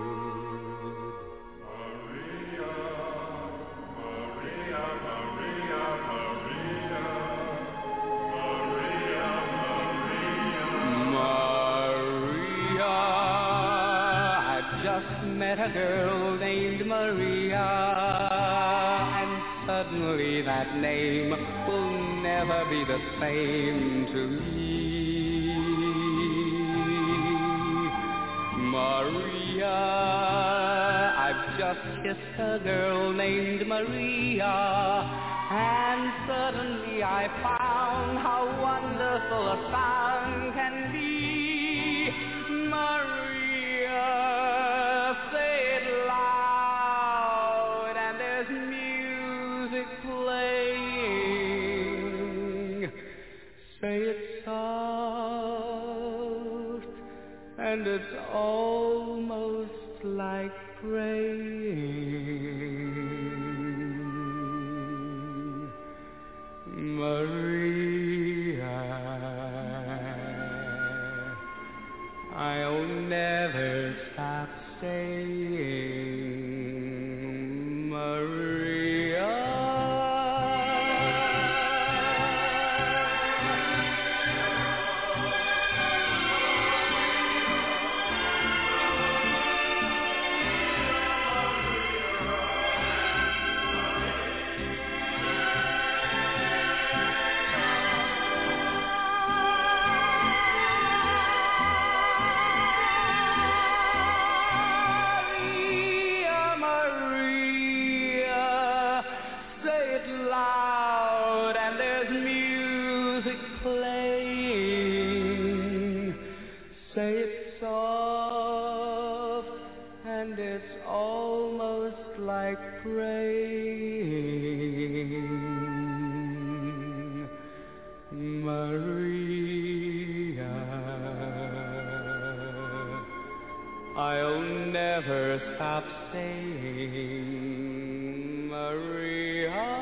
Met a girl named Maria, and suddenly that name will never be the same to me. Maria, I've just kissed a girl named Maria, and suddenly I found how wonderful a sound can be. Maria, and it's almost like praying. Maria, I'll never stop saying Maria. I'll never stop saying Maria.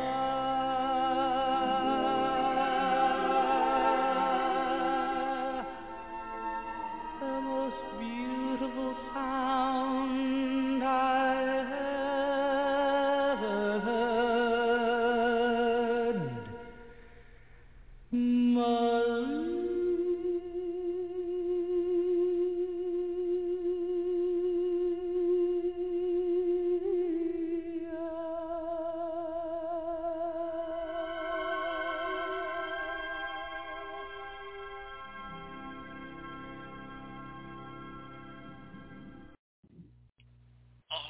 The most beautiful sound I ever heard. Maria.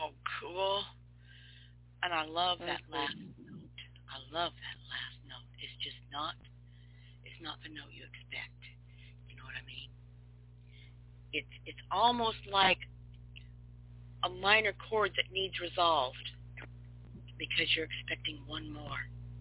so cool. And I love that last note. I love that last note. It's just not, it's not the note you expect. You know what I mean? It's, it's almost like a minor chord that needs resolved because you're expecting one more.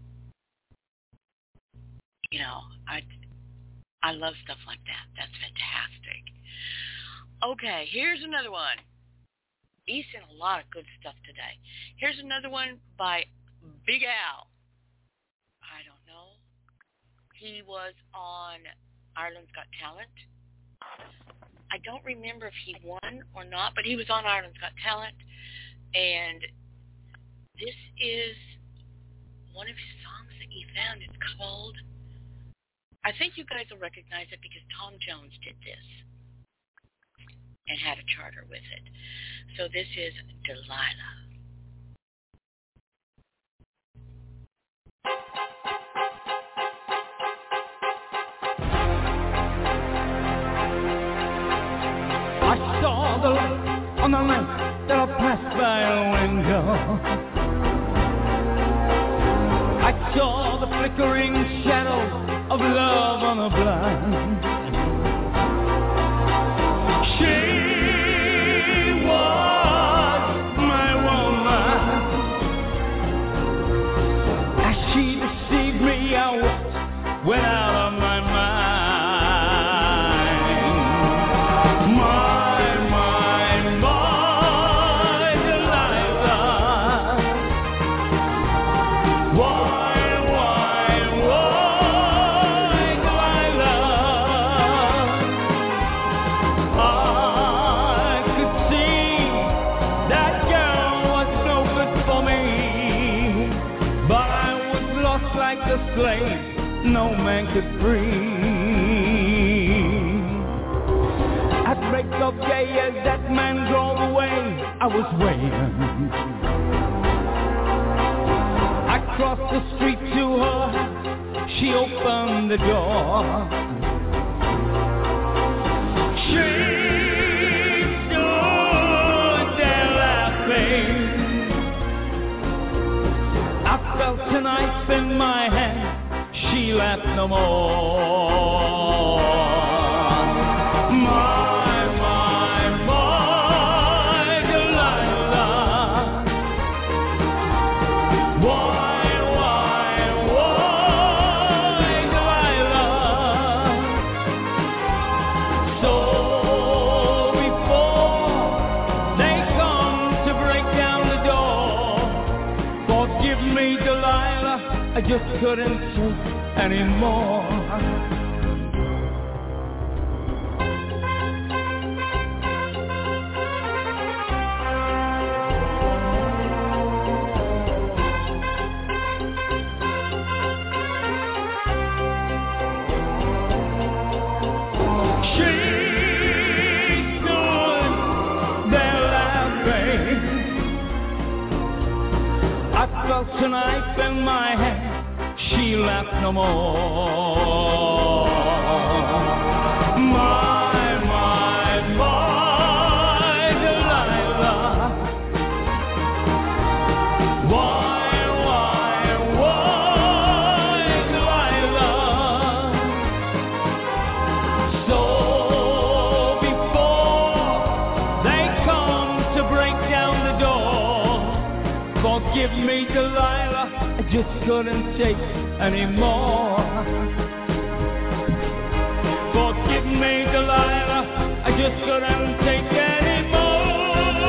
You know, I, I love stuff like that. That's fantastic. Okay, here's another one. He's sent a lot of good stuff today. Here's another one by Big Al. I don't know. He was on Ireland's Got Talent. I don't remember if he won or not, but he was on Ireland's Got Talent. And this is one of his songs that he found. It's called, I think you guys will recognize it because Tom Jones did this and had a charter with it. So this is Delilah. I saw the light on the night that I passed by a window. I saw the flickering shadow of love on the blind. She went out of my mind. My, my, my Delilah. Why, why, why Delilah? I could see that girl was no good for me, but I was lost like a slave no man could free. At break of day as that man drove away, I was waiting. I crossed the street to her, she opened the door. She stood there laughing. I felt a knife in my hand. She laughed no more. My, my, my Delilah. Why, why, why Delilah? So before they come to break down the door, forgive me Delilah, I just couldn't take anymore. She stood there laughing. I felt a knife in my hand. She laughed no more. My, my, my Delilah. Why, why, why Delilah? So before they come to break down the door, forgive me Delilah, I just couldn't take anymore. Forgive me Delilah, I just couldn't take anymore.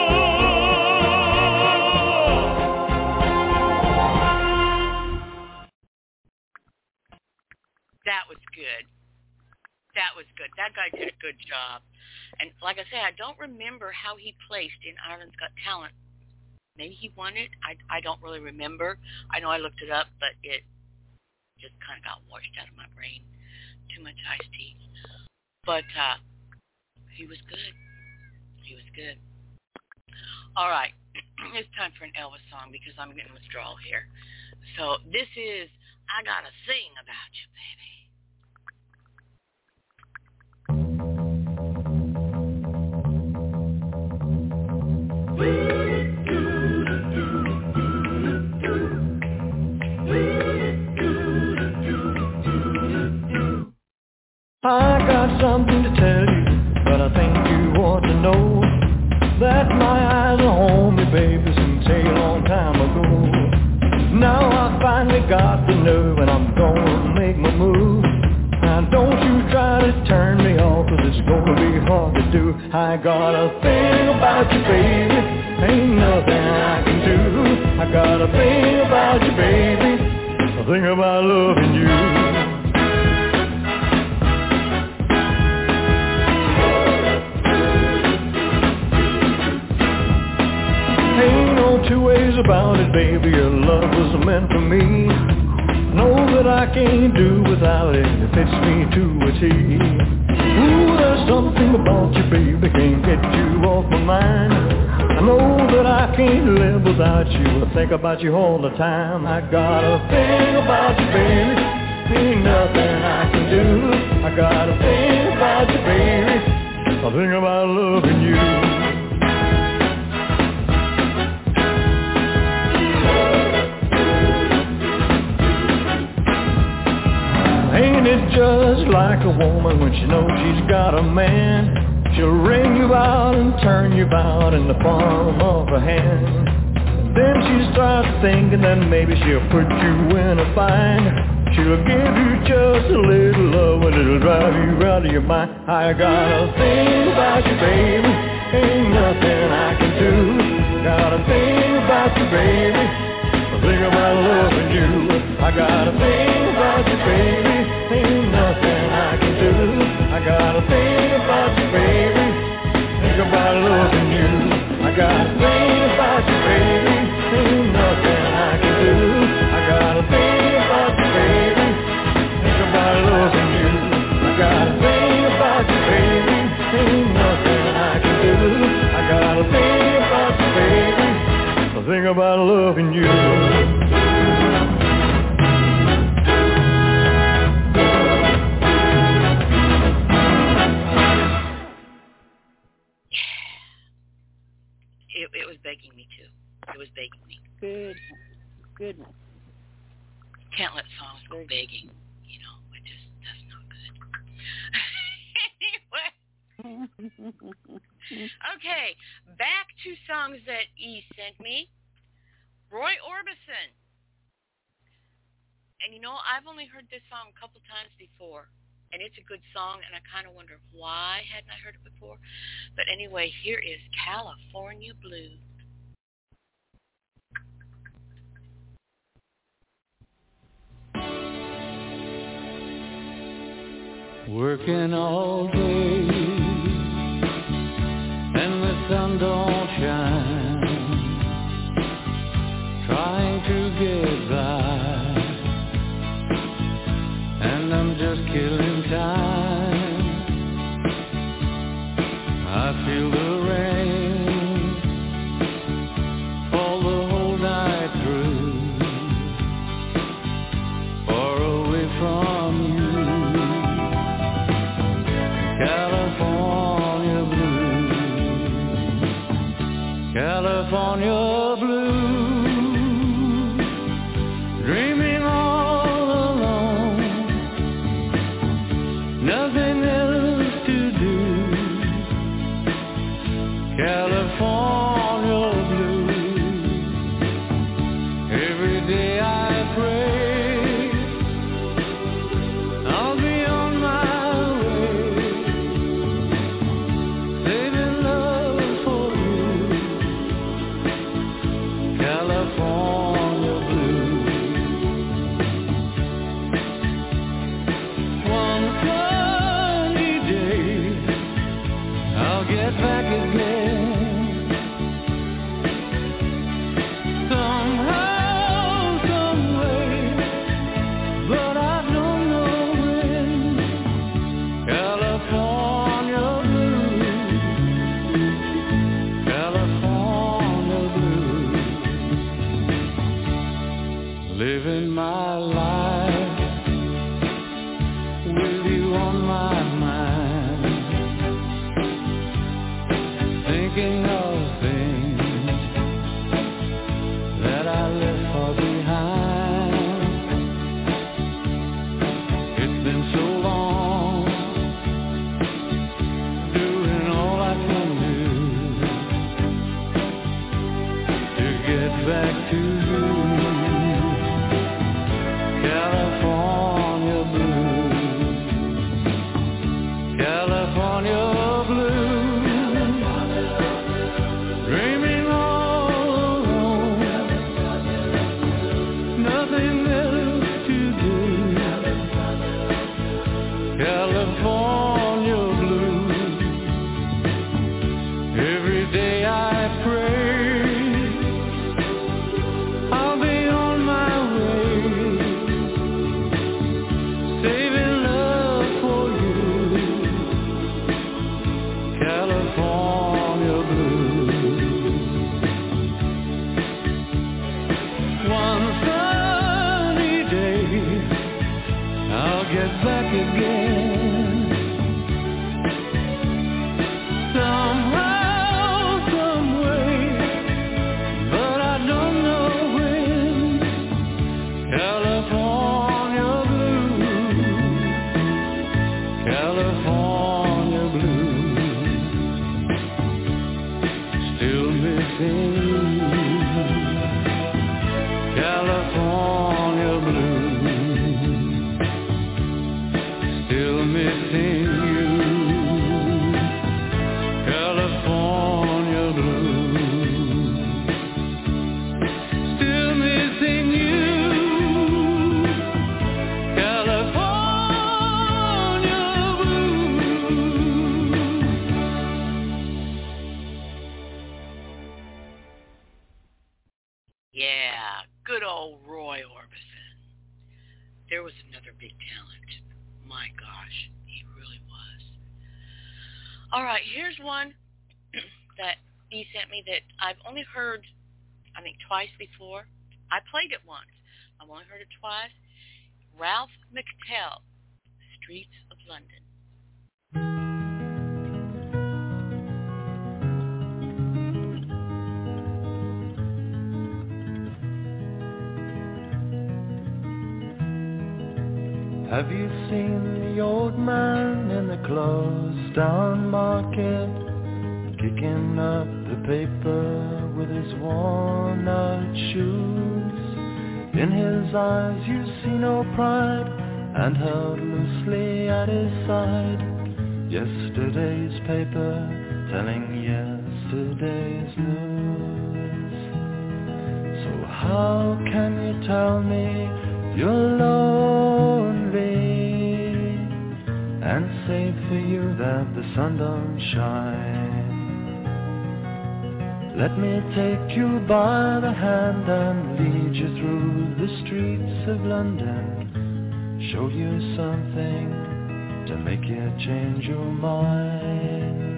That was good. That was good. That guy did a good job. And like I say, I don't remember how he placed in Ireland's Got Talent. Maybe he won it. I, I don't really remember. I know I looked it up, but it just kind of got washed out of my brain. Too much iced tea. But uh, he was good. He was good. All right. It's time for an Elvis song because I'm getting withdrawal here. So this is I Gotta Sing About You, Baby. I got something to tell you, but I think you ought to know that my eyes are on me, baby, since a long time ago. Now I finally got the nerve and I'm gonna make my move. Now don't you try to turn me off, 'cause it's gonna be hard to do. I got a thing about you, baby, ain't nothing I can do. I got a thing about you, baby, a thing about loving you. Ain't no two ways about it, baby, your love was meant for me. Know that I can't do without it, it fits me to a T. Ooh, there's something about you, baby, can't get you off my mind. I know that I can't live without you, I think about you all the time. I got a thing about you, baby, ain't nothing I can do. I got a thing about you, baby, a thing about loving you. Ain't it just like a woman when she knows she's got a man? She'll ring you out and turn you out in the palm of her hand. And then she starts thinking that maybe she'll put you in a bind. She'll give you just a little love and it'll drive you out of your mind. I got a thing about you, baby, ain't nothing I can do. Got a thing about you, baby, a thing about loving you. I got a thing about you, baby, ain't nothing I can do. I got a thing about you, baby, think about loving you. I got a thing about you, baby, ain't nothing I can do. I got a thing about you, baby, think about loving you. I got a thing about you, baby, ain't nothing I can do. I got a thing about you, baby, I think about loving you. It, it was begging me to. It was begging me. Good. Goodness. Can't let songs go begging. You know, it just, that's not good. Anyway. Okay, back to songs that E sent me. Roy Orbison. And you know, I've only heard this song a couple times before. And it's a good song, and I kind of wonder why hadn't I heard it before. But anyway, here is California Blue. Working all day, and the sun don't shine. Trying to get by, and I'm just killing time. I feel the rain fall the whole night through, far away from you. California blue, California blue, dreaming all alone, nothing else to do. California blue, every day I pray I'll be on my way, saving love for you. California blue, one flight California blues. Every day I pray I'll be on my way, saving love for you. California blues. One sunny day I'll get back again. Somehow, some way, but I don't know when. California blues, California blues, still missing you. California blues, still missing you. California blues, still missing you. California blues. Yeah, good old Roy Orbison. There was another big talent. My gosh, he really was. All right, here's one that he sent me that I've only heard, I think, twice before. I played it once. I've only heard it twice. Ralph McTell, Streets of London. Have you seen the old man in the closed down market, kicking up the paper with his worn out shoes? In his eyes you see no pride, and held loosely at his side, yesterday's paper telling yesterday's news. So how can you tell me you're lonely, and say for you that the sun don't shine? Let me take you by the hand and lead you through the streets of London, show you something to make you change your mind.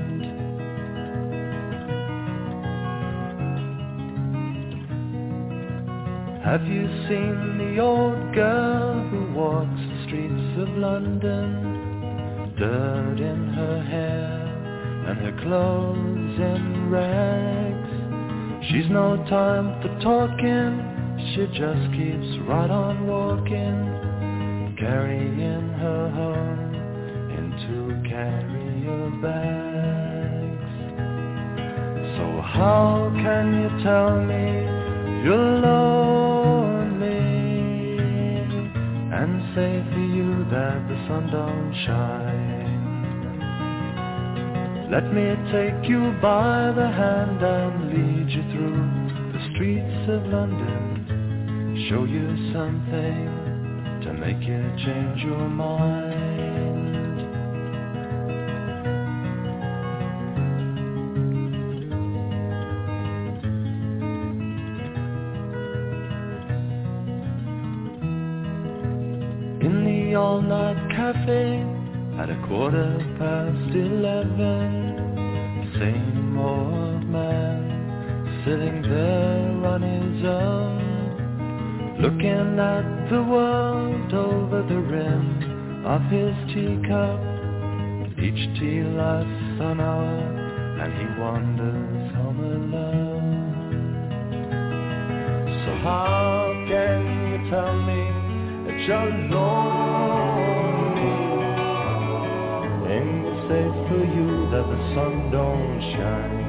Have you seen the old girl who walks the streets of London? Dirt in her hair and her clothes in rags. She's no time for talking, she just keeps right on walking, carrying her home in two carrier bags. So how can you tell me you're lonely, and say for you that the sun don't shine? Let me take you by the hand and lead you through the streets of London, show you something to make you change your mind. In the all-night cafe at a quarter past eleven, same old man sitting there on his own, looking at the world over the rim of his teacup. Each tea lasts an hour and he wanders home alone. So how can you tell me that you're lonely, and to say for you that the sun don't shine?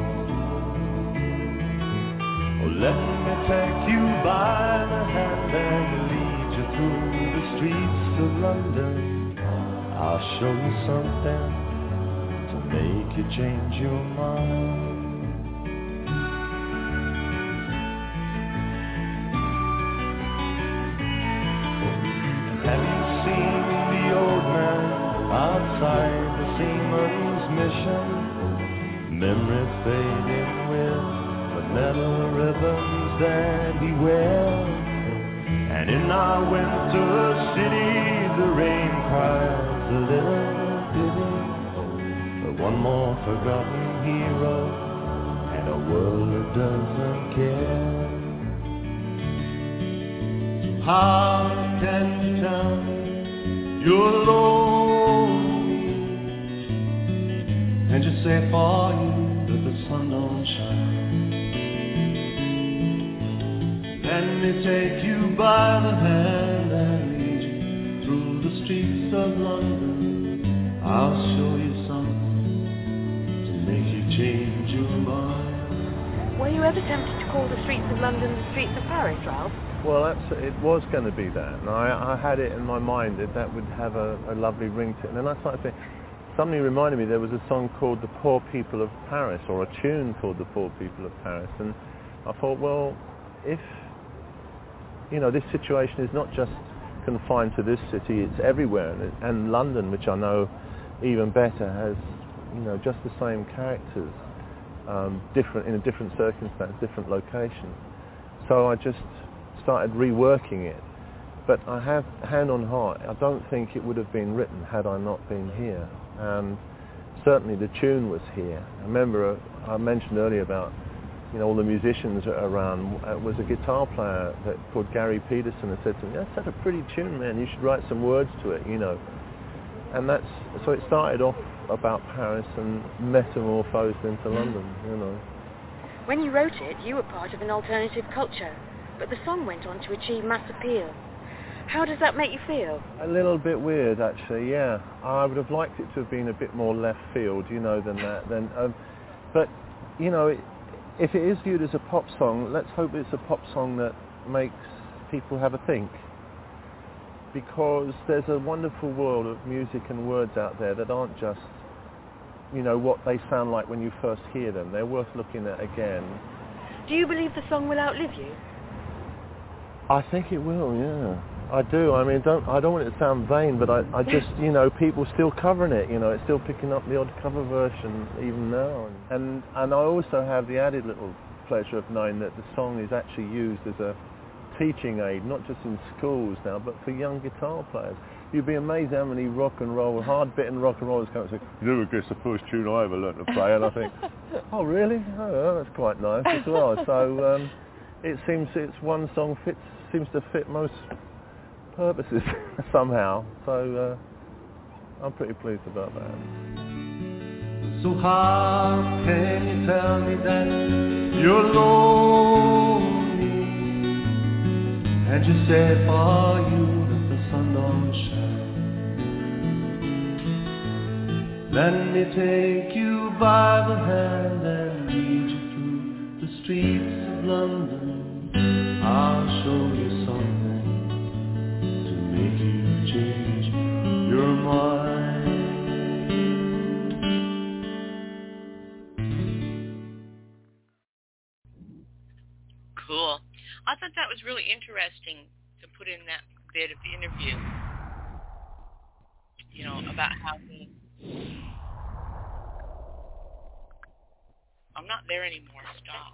Oh, let me take you by the hand and lead you through the streets of London. I'll show you something to make you change your mind. Have you seen the old man by seaman's mission, memory fading with the metal ribbons that he wears. And in our winter city, the rain cries a little pity for one more forgotten hero and a world that doesn't care. How can you tell me you're lonely, and you say for you that the sun don't shine? Let me take you by the hand and lead you through the streets of London. I'll show you something to make you change your mind. Were you ever tempted to call the streets of London the streets of Paris, Ralph? Well, that's, it was going to be that, and I, I had it in my mind that that would have a, a lovely ring to it. And then I started thinking, somebody reminded me there was a song called The Poor People of Paris, or a tune called The Poor People of Paris, and I thought, well, if, you know, this situation is not just confined to this city, it's everywhere, and, and London, which I know even better, has, you know, just the same characters, um, different in a different circumstance, different location. So I just started reworking it, but I have, hand on heart, I don't think it would have been written had I not been here, and certainly the tune was here. I remember uh, I mentioned earlier about, you know, all the musicians around. It was a guitar player that called Gary Peterson that said to me, that's such a pretty tune, man, you should write some words to it, you know. And that's, so it started off about Paris and metamorphosed into London, you know. When you wrote it, you were part of an alternative culture, but the song went on to achieve mass appeal. How does that make you feel? A little bit weird, actually, yeah. I would have liked it to have been a bit more left field, you know, than that. Than, um, but, you know, it, if it is viewed as a pop song, let's hope it's a pop song that makes people have a think. Because there's a wonderful world of music and words out there that aren't just, you know, what they sound like when you first hear them. They're worth looking at again. Do you believe the song will outlive you? I think it will, yeah. I do. I mean, don't I don't want it to sound vain, but I, I just, you know, people still covering it, you know, it's still picking up the odd cover version even now. And and I also have the added little pleasure of knowing that the song is actually used as a teaching aid, not just in schools now, but for young guitar players. You'd be amazed how many rock and roll, hard-bitten rock and rollers come and say, you never guess the first tune I ever learned to play, and I think, oh really? Oh, that's quite nice as well. So um, it seems it's one song fits seems to fit most purposes somehow, so uh, I'm pretty pleased about that. So how can you tell me that you're lonely, and you say for you that the sun don't shine? Let me take you by the hand and lead you through the streets of London. I'll show you something to make you change your mind. Cool. I thought that was really interesting to put in that bit of the interview, you know, about how he... I'm not there anymore. Stop.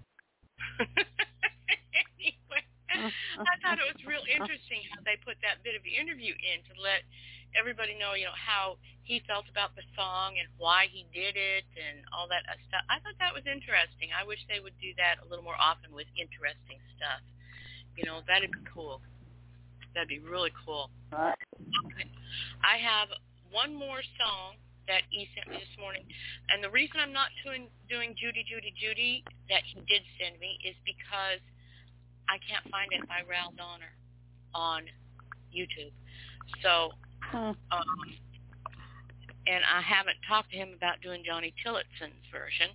Anyway, I thought it was real interesting how they put that bit of the interview in to let everybody know, you know, how he felt about the song and why he did it and all that stuff. I thought that was interesting. I wish they would do that a little more often with interesting stuff. You know, that'd be cool. That'd be really cool. Okay. I have one more song that he sent me this morning, and the reason I'm not doing, doing Judy, Judy, Judy that he did send me is because I can't find it by Ral Donner on YouTube. So, um, and I haven't talked to him about doing Johnny Tillotsen's version.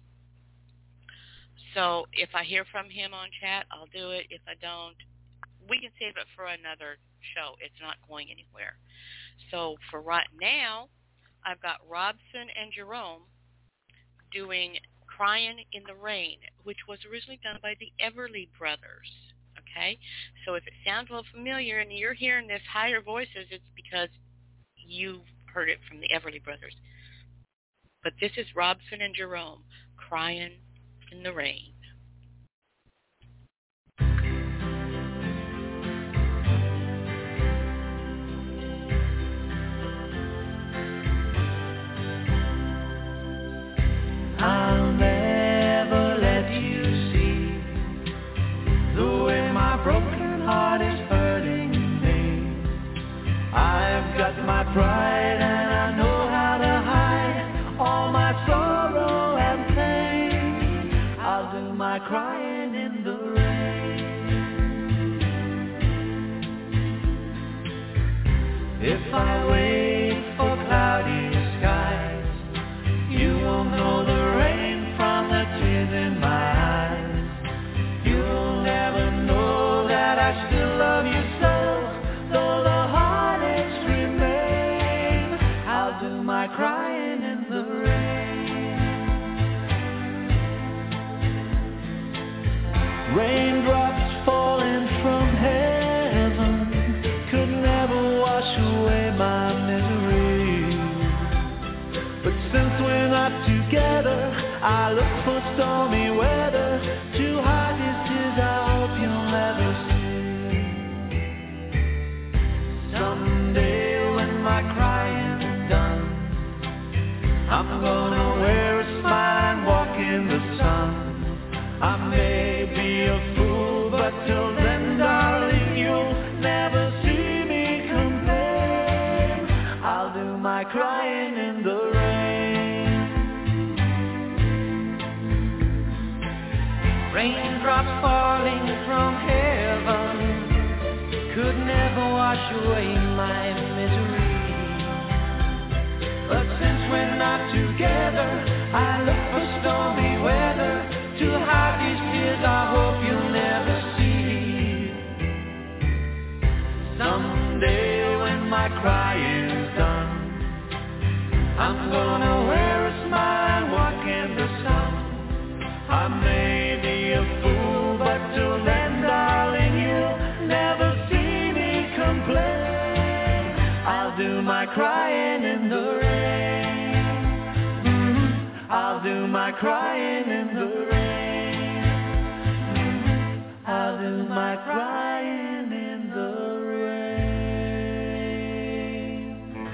So if I hear from him on chat, I'll do it. If I don't, we can save it for another show. It's not going anywhere. So for right now, I've got Robson and Jerome doing Crying in the Rain, which was originally done by the Everly Brothers. Okay? So if it sounds a little familiar and you're hearing this higher voices, it's because you've heard it from the Everly Brothers. But this is Robson and Jerome, Crying in the Rain. I'll never let you see the way my broken heart is hurting me. I've got my pride and I know how to hide all my sorrow and pain. I'll do my crying in the rain. If I wait for cloudy skies, you won't know the rain from the tears in my eyes. You'll never know that I still love you so, though the heartaches remain. I'll do my crying in the rain. Raindrops falling from heaven could never wash away my misery. But since we're not together, I look for stormy weather to hide these tears I hope you'll never see. Someday when my crying's done, I'm gonna wear a smile and walk in the sun. I may be a fool, but till then, darling, you'll never see me complain. I'll do my crying in the rain. Raindrops falling from heaven could never wash away my misery. But since we're not together, I look for stormy weather to hide these tears I hope you'll never see. Someday when my crying's done, I'm gonna wear a smile and walk in the sun. I may be a fool, but till then, darling, you'll never see me complain. I'll do my crying in the rain. Mm-hmm. I'll do my crying in the rain. Mm-hmm. I'll do my crying in the rain.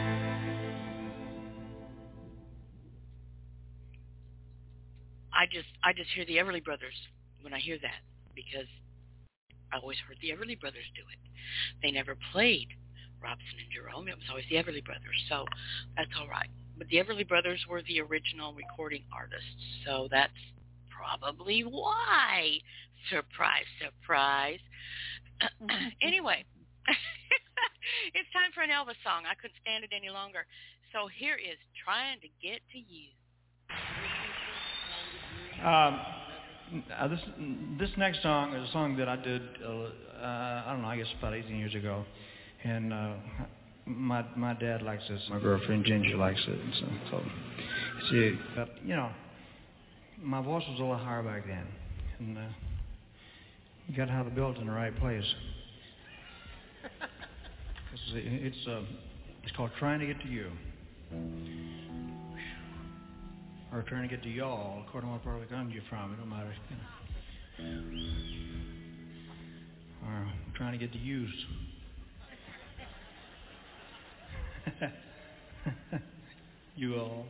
I just I just hear the Everly Brothers when I hear that, because I always heard the Everly Brothers do it. They never played Robson and Jerome. It was always the Everly Brothers, so that's all right. But the Everly Brothers were the original recording artists, so that's probably why. Surprise, surprise. Anyway, it's time for an Elvis song. I couldn't stand it any longer. So here is Trying to Get to You. Um, uh, this this next song is a song that I did, uh, uh, I don't know, I guess about eighteen years ago. And uh, my my dad likes this. My girlfriend Ginger likes it. And so, so see, but, you know, my voice was a little higher back then. And uh, you got to have the built in the right place. It's it's, uh, it's called Trying to Get to You. Or trying to get to y'all, according to what part of the country you're from. It don't matter. You know. Or trying to get to use. You all.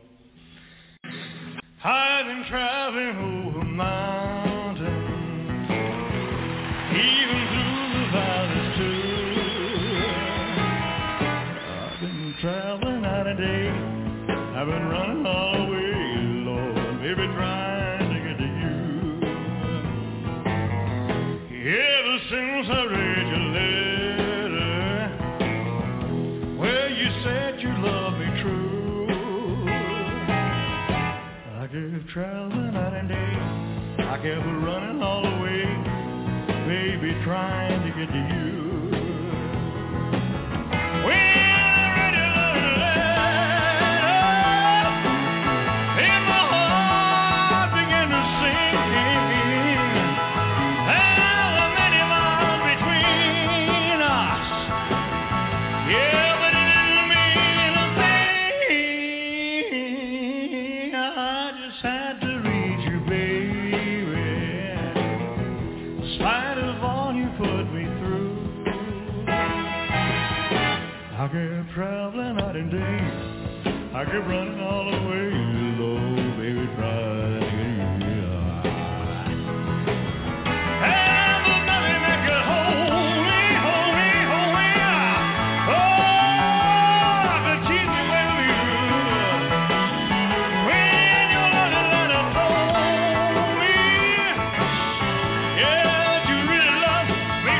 I've been traveling over mountains, even through the valleys too. I've been traveling night and day. I've been running all the way, Lord, baby, trying to get to you. Ever since I read your letter, where you said you loved me true, I kept traveling night and day. I kept running all the way, baby, trying to get to you. When yeah, but it didn't mean a thing. I kept traveling night and day. I kept running all the way, Lord, baby, trying to get you. And there's nothing that could hold me, hold me, hold me. Oh, I could keep me with you. When your loving letter told me, yeah, that you really love me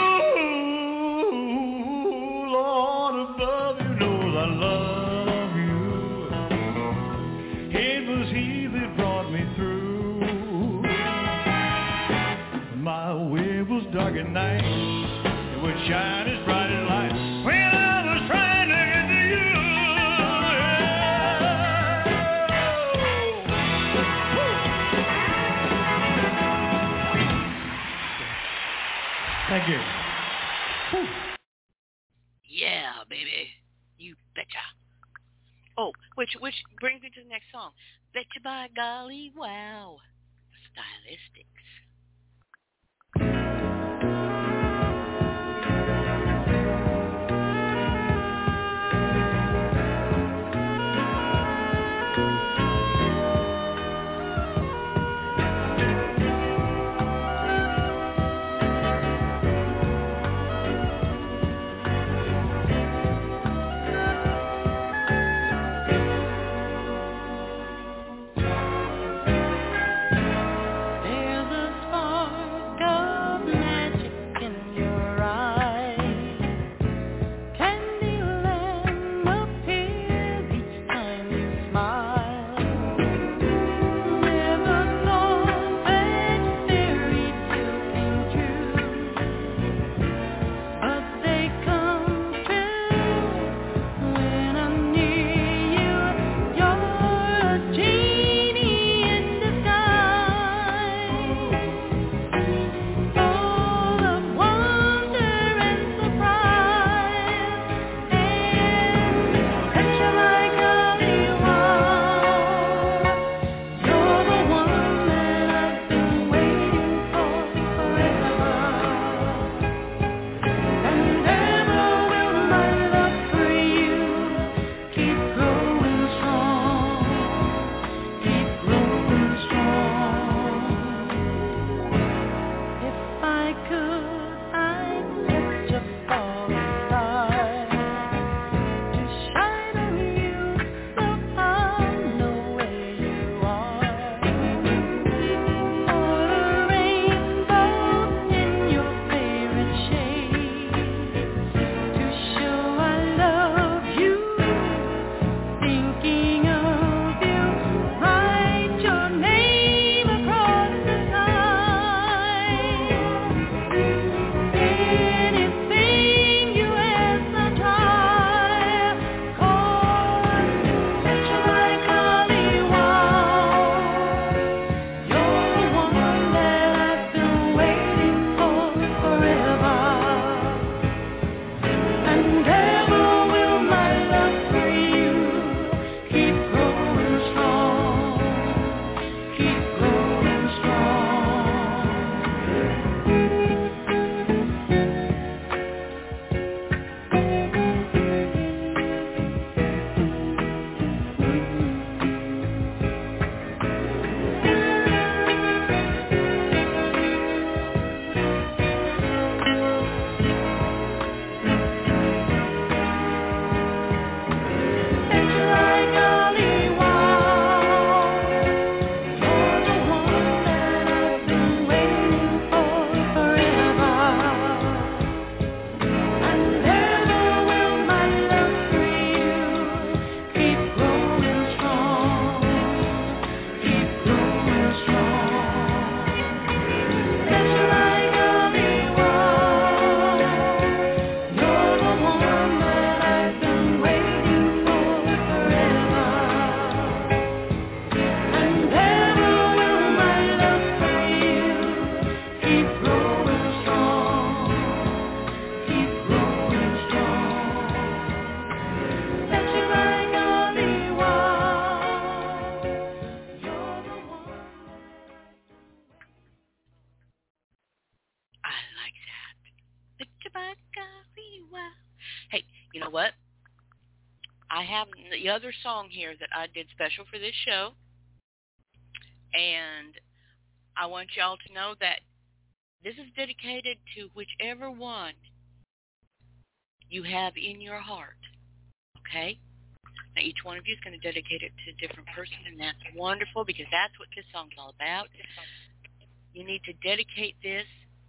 true. Lord above, you knows I love you. It was he that brought me through. My way was dark at night. It would shine as bright as light when I was trying to get to you. Thank you. Yeah, baby. You betcha. Oh, which which brings me to the next song. Betcha by golly, wow. Stylistics. There's a I have the other song here that I did special for this show, and I want y'all to know that this is dedicated to whichever one you have in your heart, okay? Now, each one of you is going to dedicate it to a different person, and that's wonderful because that's what this song's all about. You need to dedicate this.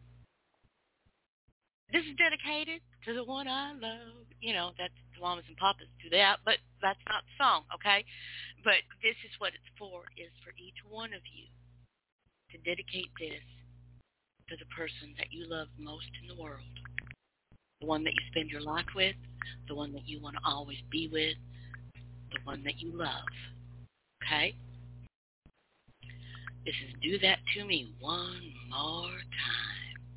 This is dedicated to the one I love. You know, that's the mamas and papas do that, but that's not the song, okay? But this is what it's for, is for each one of you to dedicate this to the person that you love most in the world, the one that you spend your life with, the one that you want to always be with, the one that you love, okay? This is Do That To Me One More Time.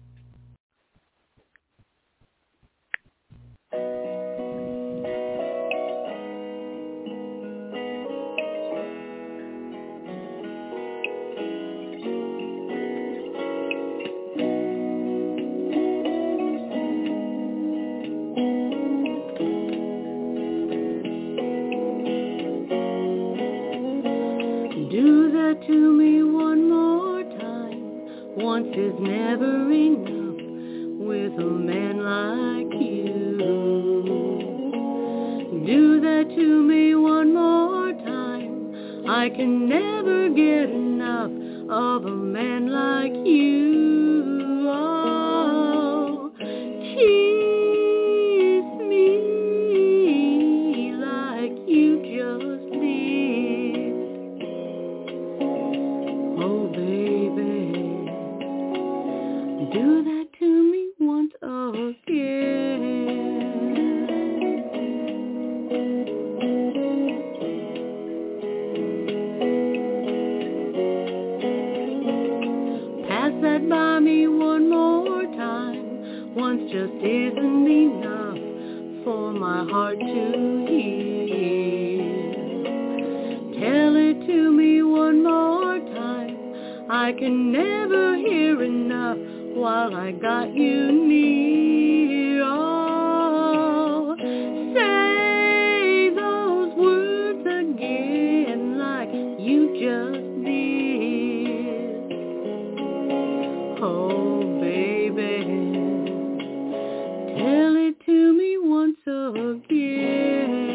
Do that to me one more time. Once is never enough with a man like you. Do that to me one more time. I can never get enough of a man like you. Oh, kiss me like you just did. Oh, baby, do that to me once again. Pass that by me one more time. Once just isn't enough for my heart to hear. Tell it to me one more time. I can never hear enough while I got you near. Oh, say those words again like you just did. Oh, baby, tell it to me once again.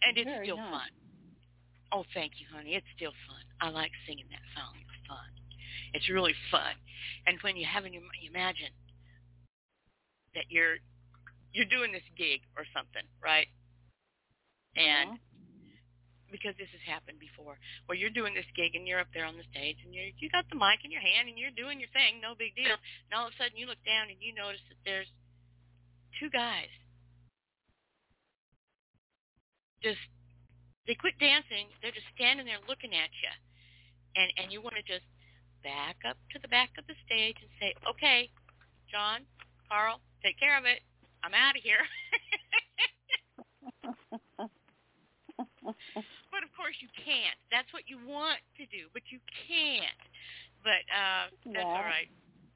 And it's Very still nice. fun. Oh, thank you, honey. It's still fun. I like singing that song. It's fun. It's really fun. And when you have, you imagine that you're you're doing this gig or something, right? And because this has happened before, where you're doing this gig and you're up there on the stage and you you got the mic in your hand and you're doing your thing, no big deal. And all of a sudden you look down and you notice that there's two guys. Just, they quit dancing. They're just standing there looking at you. And, and you want to just back up to the back of the stage and say, okay, John, Carl, take care of it. I'm out of here. But, of course, you can't. That's what you want to do, but you can't. But uh, that's Yeah. all right.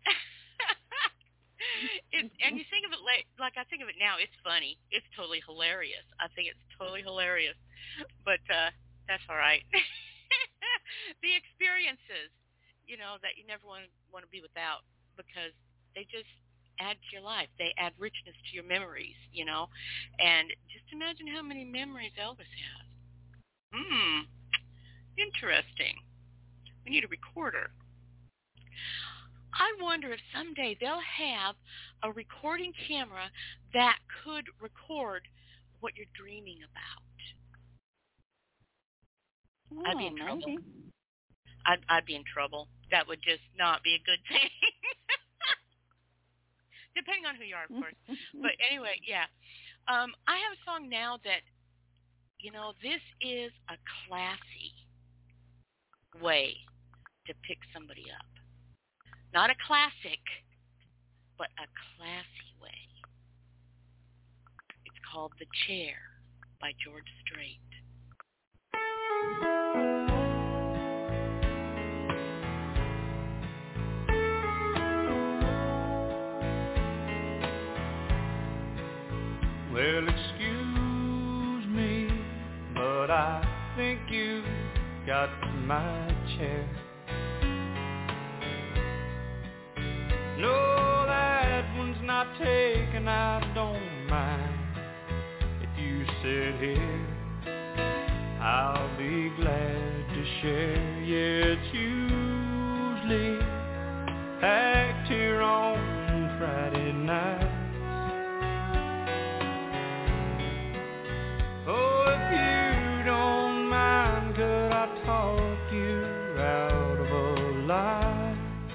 It's, and you think of it like, like I think of it now, it's funny. It's totally hilarious. I think it's totally hilarious. But uh, that's all right. The experiences, you know, that you never want, want to be without because they just add to your life. They add richness to your memories, you know. And just imagine how many memories Elvis has. Hmm, interesting. We need a recorder. I wonder if someday they'll have a recording camera that could record what you're dreaming about. Oh, I'd be in maybe. trouble. I'd, I'd be in trouble. That would just not be a good thing. Depending on who you are, of course. But anyway, yeah. Um, I have a song now that, you know, this is a classy way to pick somebody up. Not a classic, but a classy way. It's called The Chair by George Strait. Well, excuse me, but I think you got my chair. No, that one's not taken, I don't mind. If you sit here, I'll be glad to share. Yeah, it's usually packed here on Friday night. Oh, if you don't mind, could I talk you out of a lie?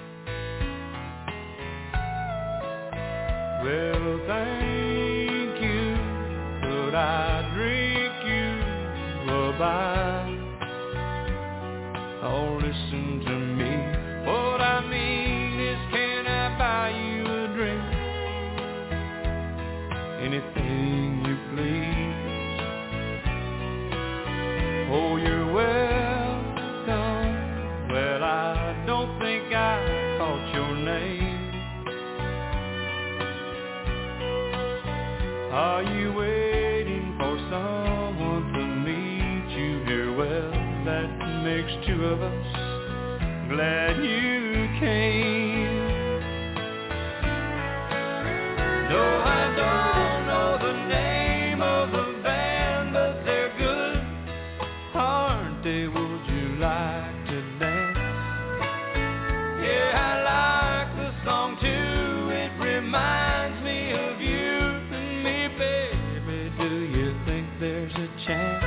Well, thank you, could I drink you a bite? Oh, listen to me, what I mean is, can I buy you a drink? Anything you please. Oh, you're welcome. Well, I don't think I caught your name. Are you waiting for someone to meet you here? Well, that makes two of us. Glad you came. No, I don't know the name of the band, but they're good, aren't they? Would you like to dance? Yeah, I like the song too. It reminds me of you and me, baby. Do you think there's a chance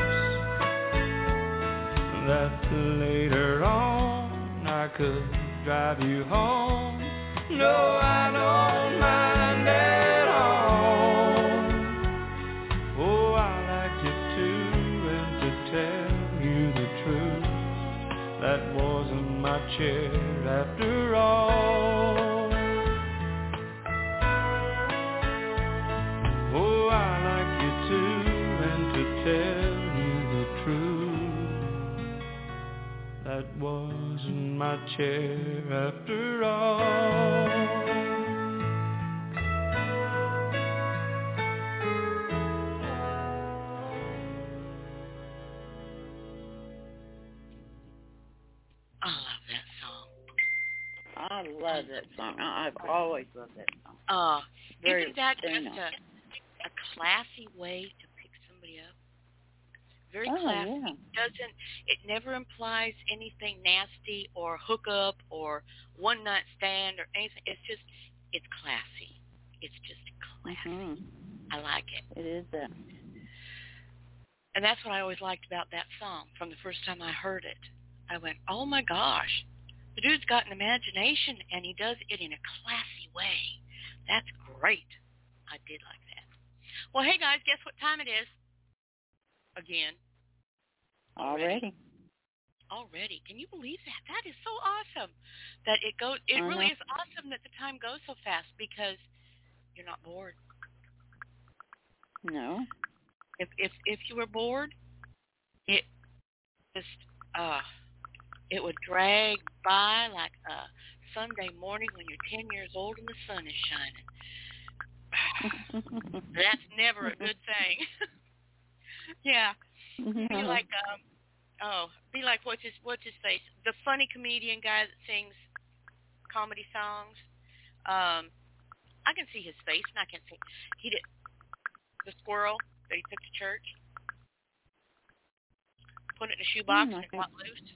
that later on I could drive you home? No, I don't mind at all. Oh, I like you too, and to tell you the truth, that wasn't my chair after all. Oh, I like you too, and to tell you the truth, that wasn't my chair after all. I love that song. I- I've always loved that song. Uh, Very isn't that just soothing. a, a classy way to pick somebody up? very Oh, classy. yeah. It doesn't, it never implies anything nasty or hookup or one night stand or anything. It's just, it's classy. It's just classy. Mm-hmm. I like it. It is that. And that's what I always liked about that song from the first time I heard it. I went, oh my gosh, the dude's got an imagination and he does it in a classy way. That's great. I did like that. Well, hey guys, guess what time it is? Again. Already. Already. Can you believe that? That is so awesome. That it goes. It I really know. is awesome that the time goes so fast because you're not bored. No. If if if you were bored, it just uh, it would drag by like a Sunday morning when you're ten years old and the sun is shining. That's never a good thing. Yeah. No. Be like um oh, be like what's his what's his face? The funny comedian guy that sings comedy songs. Um I can see his face and I can see he did the squirrel that he took to church. Put it in a shoebox Mm, and it I got loose.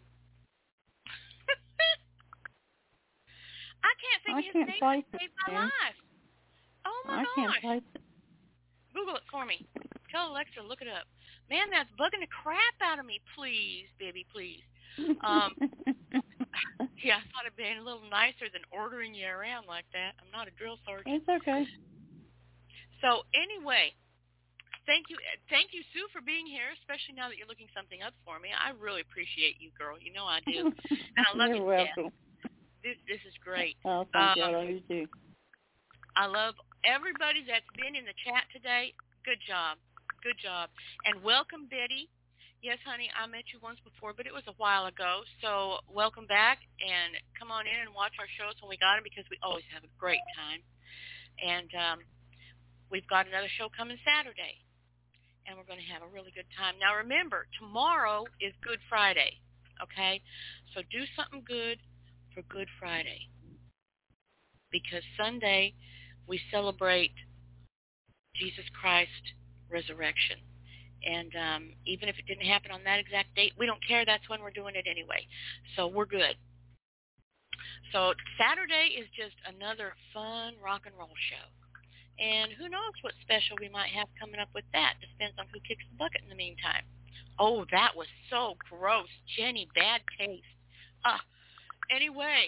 I can't think I of his can't name place that it, saved my Jen. life. Oh my I can't gosh. place it. Google it for me. Tell Alexa to look it up. Man, that's bugging the crap out of me. Please, baby, please. Um, yeah, I thought it'd been a little nicer than ordering you around like that. I'm not a drill sergeant. It's okay. So anyway, thank you, thank you, Sue, for being here, especially now that you're looking something up for me. I really appreciate you, girl. You know I do. And I love You're you to death. welcome. This, this is great. Oh, thank you. I Um, love you too. I love everybody that's been in the chat today. Good job. Good job. And welcome, Betty. Yes, honey, I met you once before, but it was a while ago. So welcome back, and come on in and watch our shows when we got them because we always have a great time. And um, we've got another show coming Saturday, and we're going to have a really good time. Now, remember, tomorrow is Good Friday, okay? So do something good for Good Friday because Sunday we celebrate Jesus Christ's resurrection. And um, even if it didn't happen on that exact date, we don't care. That's when we're doing it anyway. So we're good. So Saturday is just another fun rock and roll show. And who knows what special we might have coming up with that. Depends on who kicks the bucket in the meantime. Oh, that was so gross. Jenny, bad taste. Ah, anyway.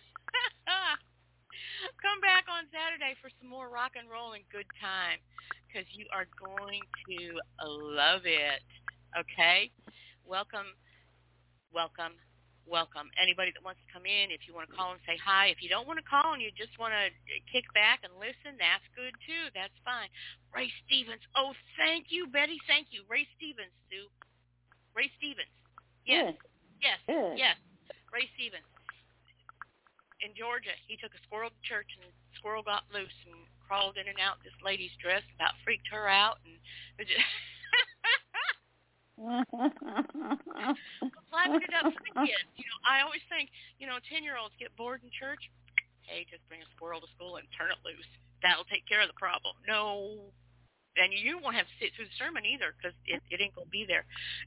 Come back on Saturday for some more rock and roll and good time because you are going to love it, okay? Welcome, welcome, welcome. Anybody that wants to come in, if you want to call and say hi. If you don't want to call and you just want to kick back and listen, that's good too. That's fine. Ray Stevens. Oh, thank you, Betty. Thank you. Ray Stevens, Sue. Ray Stevens. Yes, yes, Good. yes. Ray Stevens. In Georgia, he took a squirrel to church, and the squirrel got loose and crawled in and out this lady's dress, about freaked her out, and it just livened it up for the kids. You know, I always think, you know, ten-year-olds get bored in church. Hey, just bring a squirrel to school and turn it loose. That'll take care of the problem. No, and you won't have to sit through the sermon either because it, it ain't gonna be there.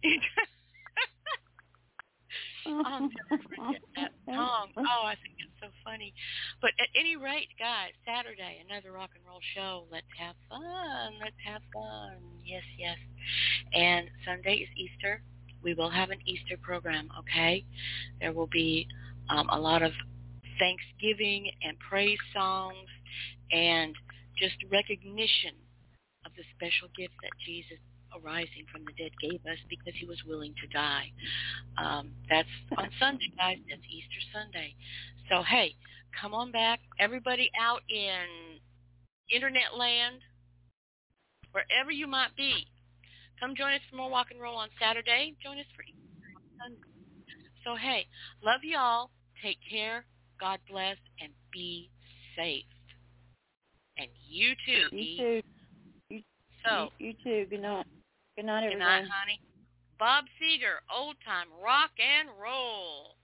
I'll never forget that song. Oh, I think it's so funny. But at any rate, guys, Saturday, another rock and roll show. Let's have fun. Let's have fun. Yes, yes. And Sunday is Easter. We will have an Easter program, okay? There will be um, a lot of thanksgiving and praise songs and just recognition of the special gift that Jesus arising from the dead gave us because he was willing to die. Um, that's on Sunday, guys. That's Easter Sunday. So, hey, come on back. Everybody out in internet land, wherever you might be, come join us for more rock and roll on Saturday. Join us for Easter on Sunday. So, hey, love you all. Take care. God bless, and be safe. And you too, You E. too. You, so, you, you too. Good night. Good night, good everybody. night, honey. Bob Seger, old time rock and roll.